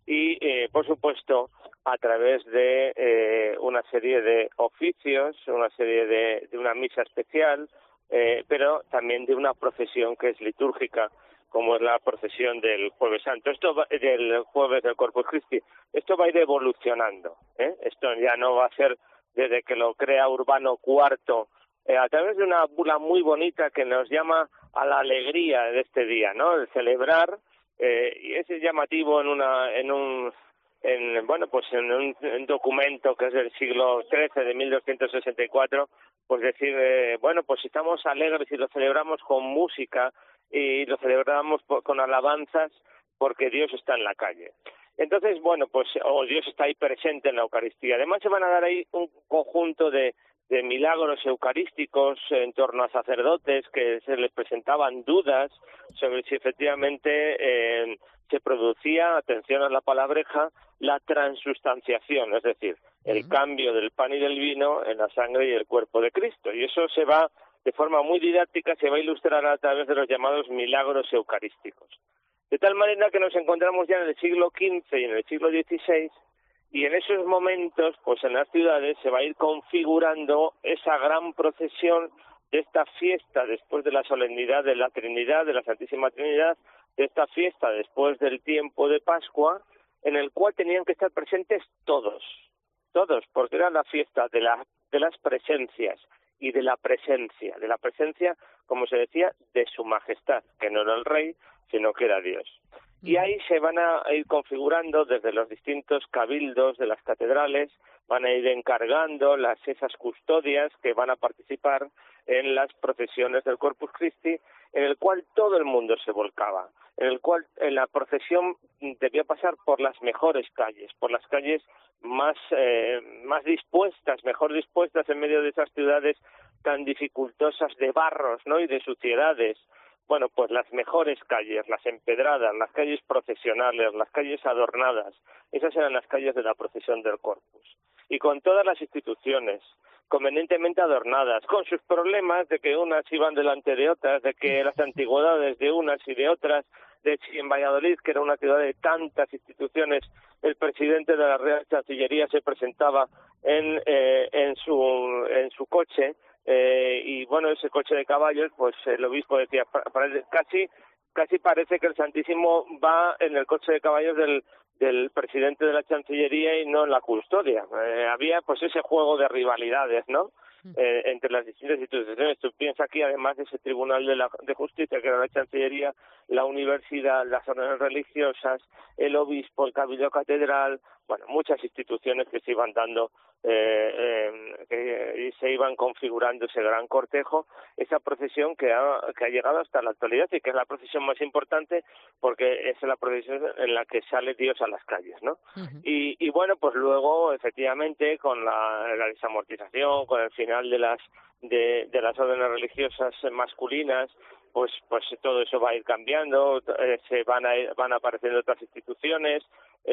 y, eh, por supuesto, a través de eh, una serie de oficios, una serie de, de una misa especial, eh, pero también de una procesión que es litúrgica, como es la procesión del Jueves Santo, esto va, del Jueves del Corpus Christi. Esto va a ir evolucionando, ¿eh? Esto ya no va a ser desde que lo crea Urbano cuarto, eh, a través de una bula muy bonita que nos llama a la alegría de este día, ¿no? El celebrar, eh, y es llamativo en una, en un, en, bueno, pues en un, un documento que es del siglo trece, de mil doscientos sesenta y cuatro, pues decir, eh, bueno, pues estamos alegres y lo celebramos con música y lo celebramos por, con alabanzas porque Dios está en la calle. Entonces, bueno, pues oh, Dios está ahí presente en la Eucaristía. Además se van a dar ahí un conjunto de, de milagros eucarísticos en torno a sacerdotes que se les presentaban dudas sobre si efectivamente eh, se producía, atención a la palabreja, la transustanciación, es decir, el cambio del pan y del vino en la sangre y el cuerpo de Cristo. Y eso se va, de forma muy didáctica, se va a ilustrar a través de los llamados milagros eucarísticos. De tal manera que nos encontramos ya en el siglo quince y en el siglo dieciséis, y en esos momentos, pues en las ciudades se va a ir configurando esa gran procesión de esta fiesta después de la solemnidad de la Trinidad, de la Santísima Trinidad, de esta fiesta después del tiempo de Pascua, en el cual tenían que estar presentes todos, todos, porque era la fiesta de, la, de las presencias y de la presencia, de la presencia, como se decía, de su majestad, que no era el rey, sino que era Dios. Y ahí se van a ir configurando desde los distintos cabildos de las catedrales, van a ir encargando las esas custodias que van a participar en las procesiones del Corpus Christi, en el cual todo el mundo se volcaba, en el cual en la procesión debía pasar por las mejores calles, por las calles más eh, más dispuestas, mejor dispuestas en medio de esas ciudades tan dificultosas de barros, ¿no? Y de suciedades. Bueno, pues las mejores calles, las empedradas, las calles procesionales, las calles adornadas, esas eran las calles de la procesión del Corpus. Y con todas las instituciones convenientemente adornadas, con sus problemas de que unas iban delante de otras, de que las antigüedades de unas y de otras, de si en Valladolid, que era una ciudad de tantas instituciones, el presidente de la Real Chancillería se presentaba en, eh, en, su, en su coche, Eh, y bueno, ese coche de caballos, pues el obispo decía, casi casi parece que el Santísimo va en el coche de caballos del, del presidente de la Chancillería y no en la custodia. Eh, había pues ese juego de rivalidades, ¿no? Eh, entre las distintas instituciones. Tú piensas aquí, además de ese Tribunal de, la, de Justicia, que era la Chancillería, la universidad, las órdenes religiosas, el obispo, el cabildo catedral, bueno, muchas instituciones que se iban dando eh, eh, que, y se iban configurando ese gran cortejo, esa procesión que ha, que ha llegado hasta la actualidad y que es la procesión más importante porque es la procesión en la que sale Dios a las calles, ¿no? Uh-huh. Y, y bueno, pues luego, efectivamente, con la, la desamortización, con el final de las de, de las órdenes religiosas masculinas, pues pues todo eso va a ir cambiando, eh, se van a ir, van apareciendo otras instituciones,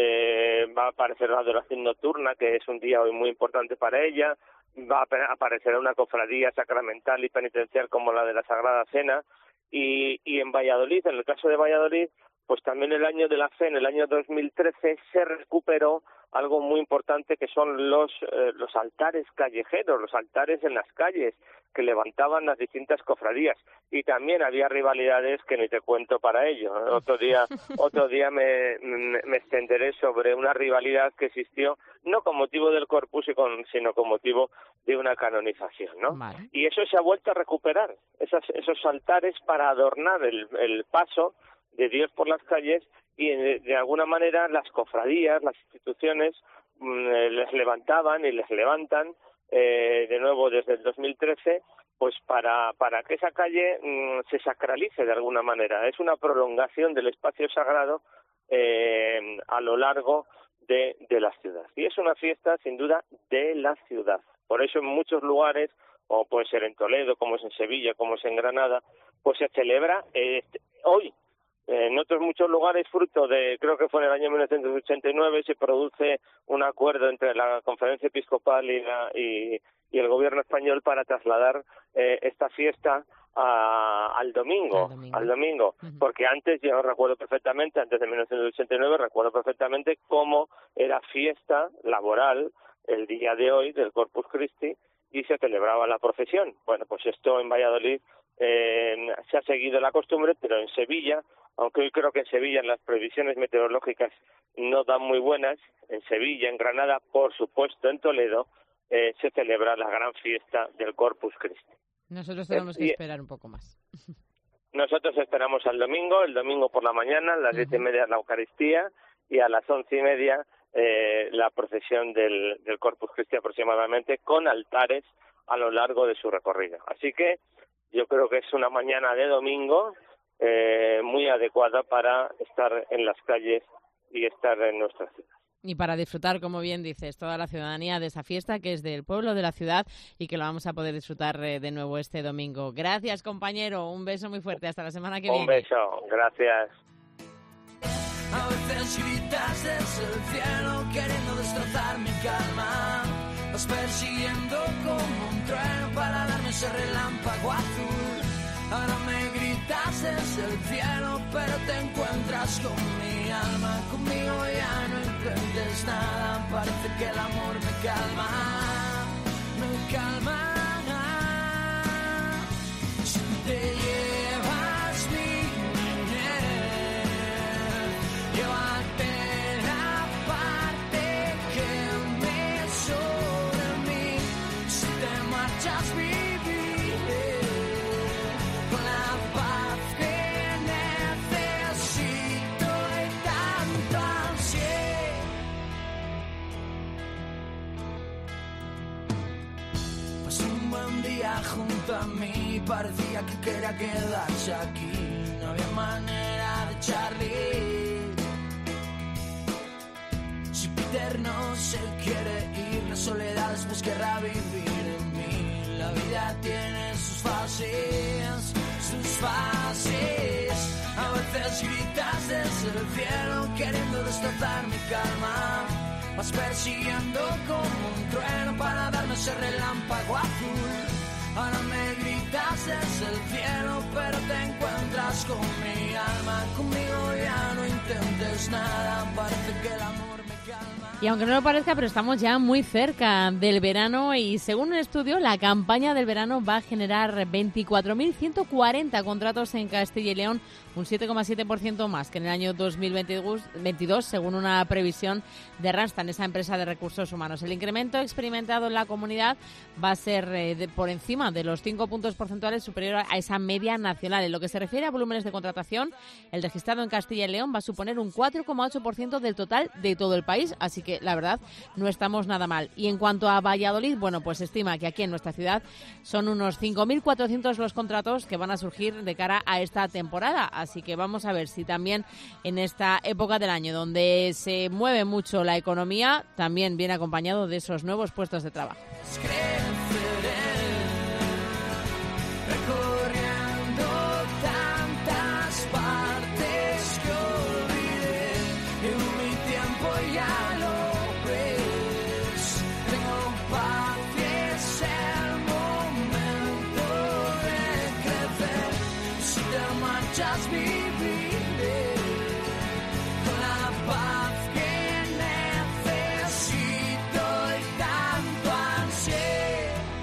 eh, va a aparecer la adoración nocturna, que es un día hoy muy importante para ella, va a aparecer una cofradía sacramental y penitencial como la de la Sagrada Cena, y, y en Valladolid, en el caso de Valladolid, pues también el año de la fe, en el año dos mil trece, se recuperó algo muy importante que son los eh, los altares callejeros, los altares en las calles que levantaban las distintas cofradías, y también había rivalidades que ni te cuento para ello. Otro día otro día me, me, me extenderé sobre una rivalidad que existió no con motivo del Corpus, sino con motivo de una canonización, ¿no? Vale. Y eso se ha vuelto a recuperar, esas, esos altares para adornar el, el paso de Dios por las calles, y de, de alguna manera las cofradías, las instituciones mmm, les levantaban y les levantan eh, de nuevo desde el dos mil trece, pues para para que esa calle mmm, se sacralice de alguna manera. Es una prolongación del espacio sagrado eh, a lo largo de, de la ciudad. Y es una fiesta, sin duda, de la ciudad. Por eso en muchos lugares, como puede ser en Toledo, como es en Sevilla, como es en Granada, pues se celebra eh, hoy. En otros muchos lugares, fruto de, creo que fue en el año mil novecientos ochenta y nueve, se produce un acuerdo entre la Conferencia Episcopal y, la, y, y el gobierno español para trasladar eh, esta fiesta a, al domingo, al domingo, al domingo. Uh-huh. Porque antes, yo recuerdo perfectamente, antes de mil novecientos ochenta y nueve, recuerdo perfectamente cómo era fiesta laboral el día de hoy del Corpus Christi y se celebraba la procesión. Bueno, pues esto en Valladolid eh, se ha seguido la costumbre, pero en Sevilla, aunque hoy creo que en Sevilla las previsiones meteorológicas no dan muy buenas, en Sevilla, en Granada, por supuesto en Toledo, eh, se celebra la gran fiesta del Corpus Christi. Nosotros tenemos que esperar un poco más. Nosotros esperamos al domingo, el domingo por la mañana, a las diez y media la Eucaristía y a las once y media eh, la procesión del, del Corpus Christi aproximadamente, con altares a lo largo de su recorrido. Así que yo creo que es una mañana de domingo eh, muy adecuada para estar en las calles y estar en nuestra ciudad. Y para disfrutar, como bien dices, toda la ciudadanía de esa fiesta que es del pueblo, de la ciudad, y que lo vamos a poder disfrutar eh, de nuevo este domingo. Gracias, compañero. Un beso muy fuerte. Hasta la semana que viene. Un beso. Gracias. A veces gritas desde el cielo queriendo destrozar mi calma. Vas persiguiendo como un trueno para darme ese relámpago azul. Ahora me gritas desde el cielo, pero te encuentras con mi alma. Conmigo ya no intentes nada, parece que el amor me calma, me calma. Si te llevas mi mujer, llévate la parte que me sobra a mí. Si te marchas, viviré con la paz que necesito y tanto ansié. Pasé un buen día junto a mí, parecía que quería quedarse aquí, no había manera de echarle. Si Peter no se quiere ir, la soledad después querrá vivir en mí. La vida tiene sus fases, sus fases. A veces gritas desde el cielo queriendo destrozar mi calma. Vas persiguiendo como un trueno para darme ese relámpago azul. Ahora me gritas desde el cielo, pero te encuentras con mi alma. Conmigo ya no intentes nada, parece que el amor me calma. Y aunque no lo parezca, pero estamos ya muy cerca del verano y según un estudio, la campaña del verano va a generar veinticuatro mil ciento cuarenta contratos en Castilla y León, un siete coma siete por ciento más que en el año dos mil veintidós, según una previsión de Randstad, esa empresa de recursos humanos. El incremento experimentado en la comunidad va a ser eh, de, por encima de los cinco puntos porcentuales, superior a esa media nacional. En lo que se refiere a volúmenes de contratación, el registrado en Castilla y León va a suponer un cuatro coma ocho por ciento del total de todo el país, así que la verdad no estamos nada mal. Y en cuanto a Valladolid, bueno, pues se estima que aquí en nuestra ciudad son unos cinco mil cuatrocientos los contratos que van a surgir de cara a esta temporada, así que vamos a ver si también en esta época del año donde se mueve mucho la economía, también viene acompañado de esos nuevos puestos de trabajo. Recorriendo tantas partes que olvidé, en mi tiempo ya lo ves. Tengo paz y es el momento de crecer. Si te marchas, viviré con la paz que necesito y tanto ansié.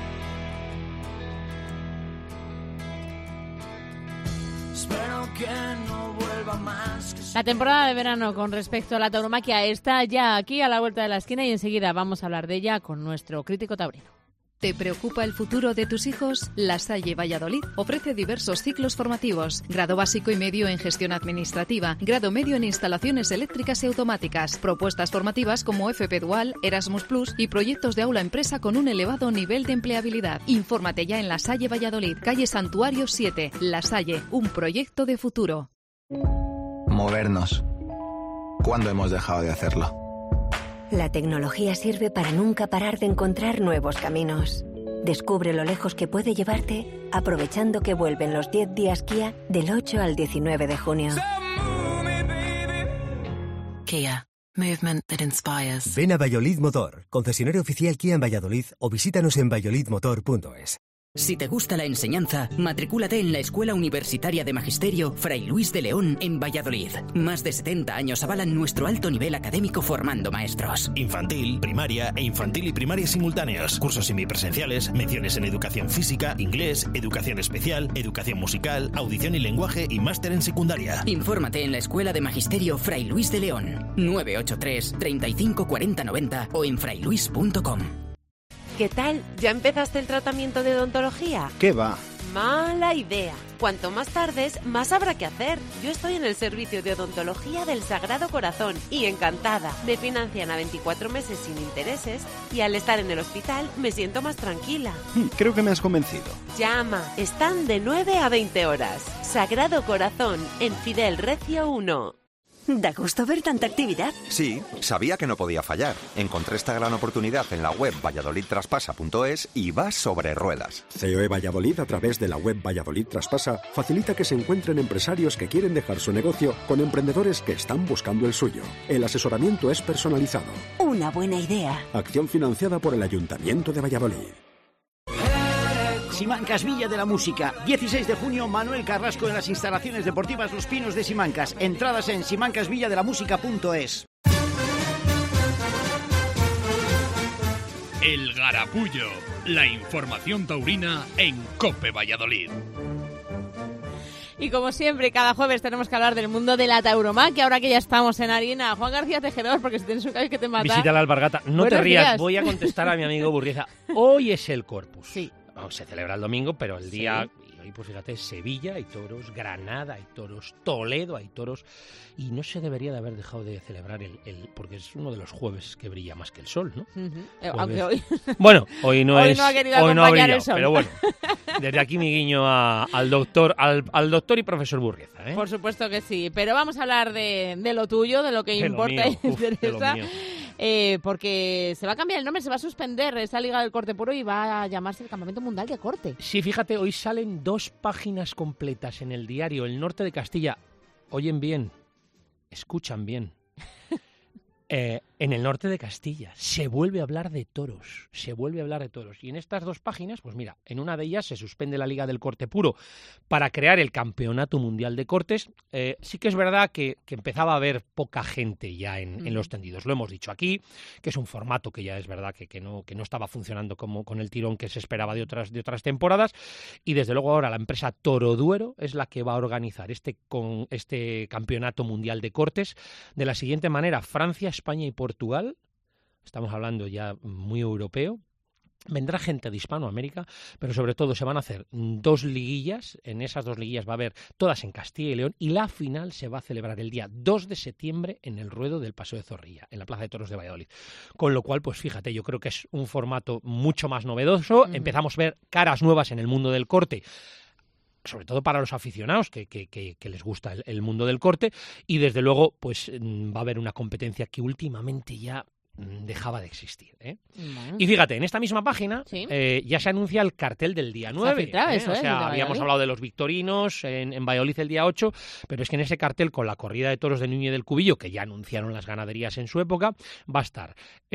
Espero que no vuelva más. La temporada de verano con respecto a la tauromaquia está ya aquí a la vuelta de la esquina y enseguida vamos a hablar de ella con nuestro crítico taurino. ¿Te preocupa el futuro de tus hijos? La Salle Valladolid ofrece diversos ciclos formativos. Grado básico y medio en gestión administrativa, grado medio en instalaciones eléctricas y automáticas, propuestas formativas como F P Dual, Erasmus Plus y proyectos de aula empresa con un elevado nivel de empleabilidad. Infórmate ya en La Salle Valladolid, calle Santuario siete. La Salle, un proyecto de futuro. Movernos. ¿Cuándo hemos dejado de hacerlo? La tecnología sirve para nunca parar de encontrar nuevos caminos. Descubre lo lejos que puede llevarte aprovechando que vuelven los diez días Kia del ocho al diecinueve de junio. Kia. Movement that inspires. Ven a Valladolid Motor, concesionario oficial Kia en Valladolid, o visítanos en valladolid motor punto es. Si te gusta la enseñanza, matricúlate en la Escuela Universitaria de Magisterio Fray Luis de León en Valladolid. Más de setenta años avalan nuestro alto nivel académico formando maestros. Infantil, primaria e infantil y primaria simultáneos. Cursos semipresenciales, menciones en educación física, inglés, educación especial, educación musical, audición y lenguaje y máster en secundaria. Infórmate en la Escuela de Magisterio Fray Luis de León. nueve ocho tres, treinta y cinco, cuarenta, noventa o en frayluis punto com. ¿Qué tal? ¿Ya empezaste el tratamiento de odontología? ¿Qué va? Mala idea. Cuanto más tardes, más habrá que hacer. Yo estoy en el servicio de odontología del Sagrado Corazón y encantada. Me financian a veinticuatro meses sin intereses y al estar en el hospital me siento más tranquila. Creo que me has convencido. Llama. Están de nueve a veinte horas. Sagrado Corazón, en Fidel Recio uno. Da gusto ver tanta actividad. Sí, sabía que no podía fallar. Encontré esta gran oportunidad en la web valladolid traspasa punto es y va sobre ruedas. C O E Valladolid, a través de la web Valladolid Traspasa, facilita que se encuentren empresarios que quieren dejar su negocio con emprendedores que están buscando el suyo. El asesoramiento es personalizado. Una buena idea. Acción financiada por el Ayuntamiento de Valladolid. Simancas Villa de la Música, dieciséis de junio, Manuel Carrasco en las instalaciones deportivas Los Pinos de Simancas. Entradas en simancas villa de la música punto es. El Garapullo, la información taurina en COPE Valladolid. Y como siempre, cada jueves tenemos que hablar del mundo de la tauromaquia, ahora que ya estamos en harina. Juan García Tejedor, porque si tienes un cabello que te mata... Visita la Alpargata. No Buenos te rías, días. Voy a contestar a mi amigo Burrieza. Hoy es el Corpus. Sí. Oh, se celebra el domingo, pero el día... Sí. Y hoy, pues fíjate, Sevilla hay toros, Granada hay toros, Toledo hay toros, y no se debería de haber dejado de celebrar el... el porque es uno de los jueves que brilla más que el sol, ¿no? Uh-huh. Eh, Jueves. Aunque hoy... Bueno, hoy no hoy es... no ha querido hoy no ha acompañar brillado, el sol. pero bueno, desde aquí mi guiño a, al doctor al, al doctor y profesor Burrieza, ¿eh? Por supuesto que sí, pero vamos a hablar de, de lo tuyo, de lo que De lo importa mío, y uf, de lo interesa, mío. eh, porque se va a cambiar el nombre, se va a suspender esa Liga del Corte Puro y va a llamarse el Campamento Mundial de Corte. Sí, fíjate, hoy salen dos páginas completas en el diario El Norte de Castilla. Oyen bien, escuchan bien. Eh, en el norte de Castilla se vuelve a hablar de toros, se vuelve a hablar de toros. Y en estas dos páginas, pues mira, en una de ellas se suspende la Liga del Corte Puro para crear el Campeonato Mundial de Cortes. Eh, sí que es verdad que, que empezaba a haber poca gente ya en, en los tendidos. Lo hemos dicho aquí, que es un formato que ya es verdad que, que, no, que no estaba funcionando como con el tirón que se esperaba de otras, de otras temporadas. Y desde luego ahora la empresa Toroduero es la que va a organizar este, con, este Campeonato Mundial de Cortes de la siguiente manera: Francia, España y Portugal, estamos hablando ya muy europeo. Vendrá gente de Hispanoamérica, pero sobre todo se van a hacer dos liguillas. En esas dos liguillas va a haber todas en Castilla y León, y la final se va a celebrar el día dos de septiembre en el ruedo del Paseo de Zorrilla, en la Plaza de Toros de Valladolid. Con lo cual, pues fíjate, yo creo que es un formato mucho más novedoso. Uh-huh. Empezamos a ver caras nuevas en el mundo del corte, sobre todo para los aficionados que, que, que, que les gusta el, el mundo del corte, y desde luego pues va a haber una competencia que últimamente ya dejaba de existir, ¿eh? Bueno. Y fíjate, en esta misma página ¿Sí? eh, ya se anuncia el cartel del día nueve. Filtrado, ¿eh? eso, o ¿eh? sea, habíamos hablado de los victorinos en, en Valladolid el día ocho, pero es que en ese cartel, con la corrida de toros de Núñez del Cubillo, que ya anunciaron las ganaderías en su época, va a estar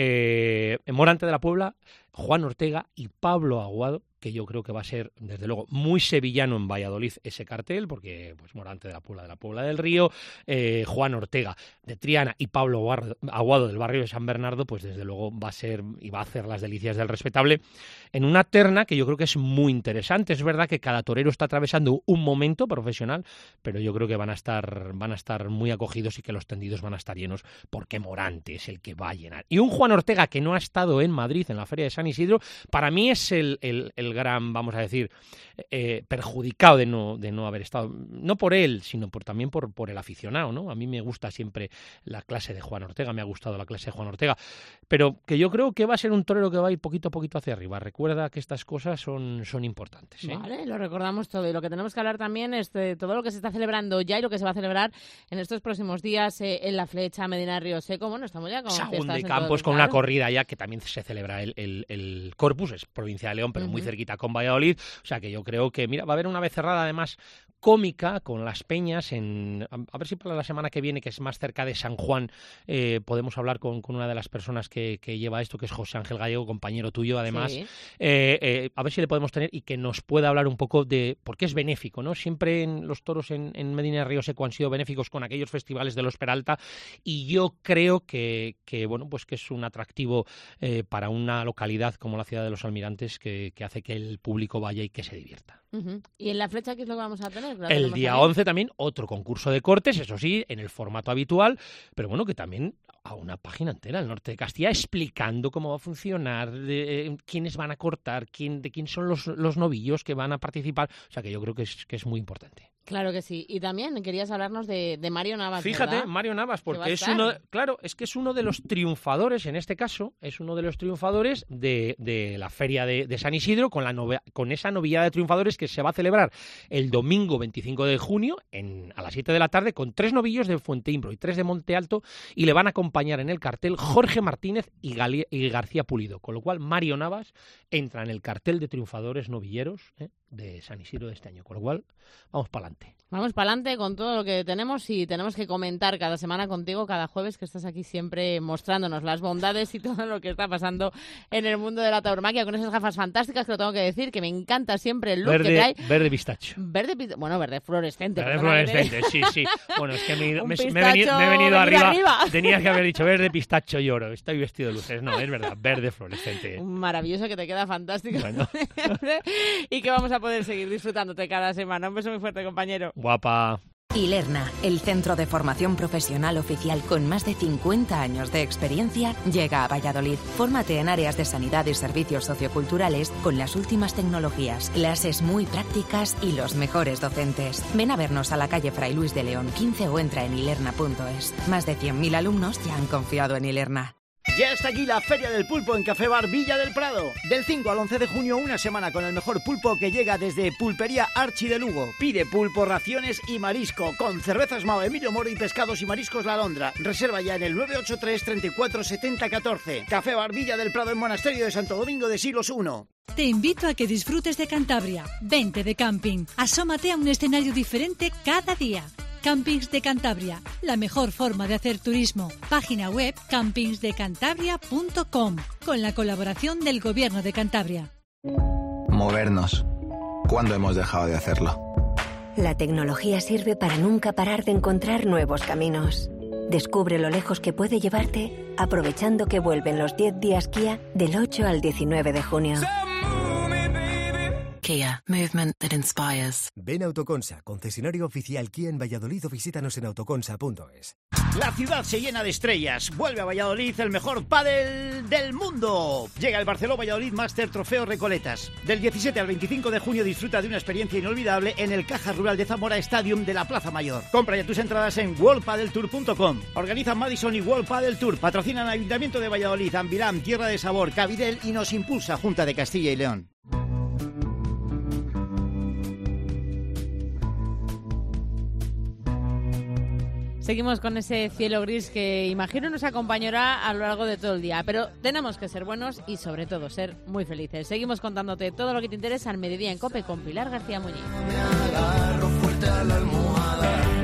eh, Morante de la Puebla, Juan Ortega y Pablo Aguado, que yo creo que va a ser, desde luego, muy sevillano en Valladolid ese cartel, porque pues Morante de la Puebla de la Puebla del Río, eh, Juan Ortega de Triana y Pablo Aguado del barrio de San Bernardo, pues desde luego va a ser y va a hacer las delicias del respetable en una terna que yo creo que es muy interesante. Es verdad que cada torero está atravesando un momento profesional, pero yo creo que van a estar, van a estar muy acogidos y que los tendidos van a estar llenos, porque Morante es el que va a llenar. Y un Juan Ortega que no ha estado en Madrid en la Feria de San Isidro, para mí es el, el, el gran, vamos a decir, eh, perjudicado de no, de no haber estado, no por él, sino por, también por, por el aficionado, ¿no? A mí me gusta siempre la clase de Juan Ortega, me ha gustado la clase de Juan Ortega, pero que yo creo que va a ser un torero que va a ir poquito a poquito hacia arriba. Recuerda que estas cosas son, son importantes, ¿eh? Vale, lo recordamos todo, y lo que tenemos que hablar también es de todo lo que se está celebrando ya y lo que se va a celebrar en estos próximos días eh, en la Flecha, Medina Río Seco. Bueno, estamos ya con Sagún fiestas de en Campos, todo, con claro. una corrida ya que también se celebra el, el, el Corpus, es provincia de León, pero uh-huh. muy cerquita cerquita con Valladolid, o sea que yo creo que, mira, va a haber una becerrada además cómica con las peñas, en a ver si para la semana que viene, que es más cerca de San Juan, eh, podemos hablar con, con una de las personas que, que lleva esto, que es José Ángel Gallego, compañero tuyo además, sí. eh, eh, a ver si le podemos tener y que nos pueda hablar un poco de por qué es benéfico, ¿no? Siempre en los toros en, en Medina de Río Seco han sido benéficos con aquellos festivales de los Peralta, y yo creo que, que bueno, pues que es un atractivo eh, para una localidad como la ciudad de los Almirantes, que, que hace que el público vaya y que se divierta. Uh-huh. ¿Y en la flecha qué es lo que vamos a tener? El día once también otro concurso de cortes, eso sí, en el formato habitual, pero bueno, que también a una página entera, el norte de Castilla, explicando cómo va a funcionar, de, eh, quiénes van a cortar, quién, de quién son los, los novillos que van a participar. O sea que yo creo que es, que es muy importante. Claro que sí. Y también querías hablarnos de, de Mario Navas, Fíjate, ¿verdad? Mario Navas, porque es uno, claro, es que es uno de los triunfadores, en este caso, es uno de los triunfadores de, de la feria de, de San Isidro, con, la nove, con esa novillada de triunfadores que se va a celebrar el domingo veinticinco de junio en, a las siete de la tarde, con tres novillos de Fuenteimbro y tres de Monte Alto, y le van a acompañar en el cartel Jorge Martínez y, Gali, y García Pulido, con lo cual Mario Navas entra en el cartel de triunfadores novilleros ¿eh? de San Isidro de este año, con lo cual vamos para adelante. Vamos para adelante con todo lo que tenemos y tenemos que comentar cada semana contigo, cada jueves, que estás aquí siempre mostrándonos las bondades y todo lo que está pasando en el mundo de la tauromaquia, con esas gafas fantásticas, que lo tengo que decir, que me encanta siempre el look verde, que trae. Verde pistacho. Verde, bueno, verde fluorescente. Verde fluorescente, sí, sí. Bueno, es que me, me, me, he, venido, me he venido arriba. arriba. Tenías que haber dicho verde pistacho y oro. Estoy vestido de luces. No, es verdad, verde fluorescente. Un maravilloso que te queda fantástico. Bueno. Y que vamos a poder seguir disfrutándote cada semana. Un beso muy fuerte, compañero. Guapa. Ilerna, el centro de formación profesional oficial con más de cincuenta años de experiencia, llega a Valladolid. Fórmate en áreas de sanidad y servicios socioculturales con las últimas tecnologías, clases muy prácticas y los mejores docentes. Ven a vernos a la calle Fray Luis de León quince o entra en ilerna punto es. Más de cien mil alumnos ya han confiado en Ilerna. Ya está aquí la Feria del Pulpo en Café Bar Villa del Prado. Del cinco al once de junio, una semana con el mejor pulpo que llega desde Pulpería Archi de Lugo. Pide pulpo, raciones y marisco, con cervezas Mao Emilio Moro y pescados y mariscos La Alondra. Reserva ya en el nueve ocho tres, treinta y cuatro, setenta, catorce. Café Bar Villa del Prado en Monasterio de Santo Domingo de Silos primero. Te invito a que disfrutes de Cantabria. Vente de camping. Asómate a un escenario diferente cada día. Campings de Cantabria, la mejor forma de hacer turismo. Página web campings de cantabria punto com, con la colaboración del Gobierno de Cantabria. Movernos. ¿Cuándo hemos dejado de hacerlo? La tecnología sirve para nunca parar de encontrar nuevos caminos. Descubre lo lejos que puede llevarte aprovechando que vuelven los diez días Kia del ocho al diecinueve de junio. Kia, movement that inspires. Ven a Autoconsa, concesionario oficial Kia en Valladolid, o visítanos en autoconsa punto es. La ciudad se llena de estrellas. Vuelve a Valladolid el mejor pádel del mundo. Llega el Barceló Valladolid Master Trofeo Recoletas. Del diecisiete al veinticinco de junio disfruta de una experiencia inolvidable en el Caja Rural de Zamora Stadium de la Plaza Mayor. Compra ya tus entradas en world padel tour punto com. Organizan Madison y World Padel Tour. Patrocinan Ayuntamiento de Valladolid, Ambilam, Tierra de Sabor, Cavidel y nos impulsa Junta de Castilla y León. Seguimos con ese cielo gris que imagino nos acompañará a lo largo de todo el día, pero tenemos que ser buenos y sobre todo ser muy felices. Seguimos contándote todo lo que te interesa al mediodía en COPE con Pilar García Muñiz. Me agarro fuerte a la almohada.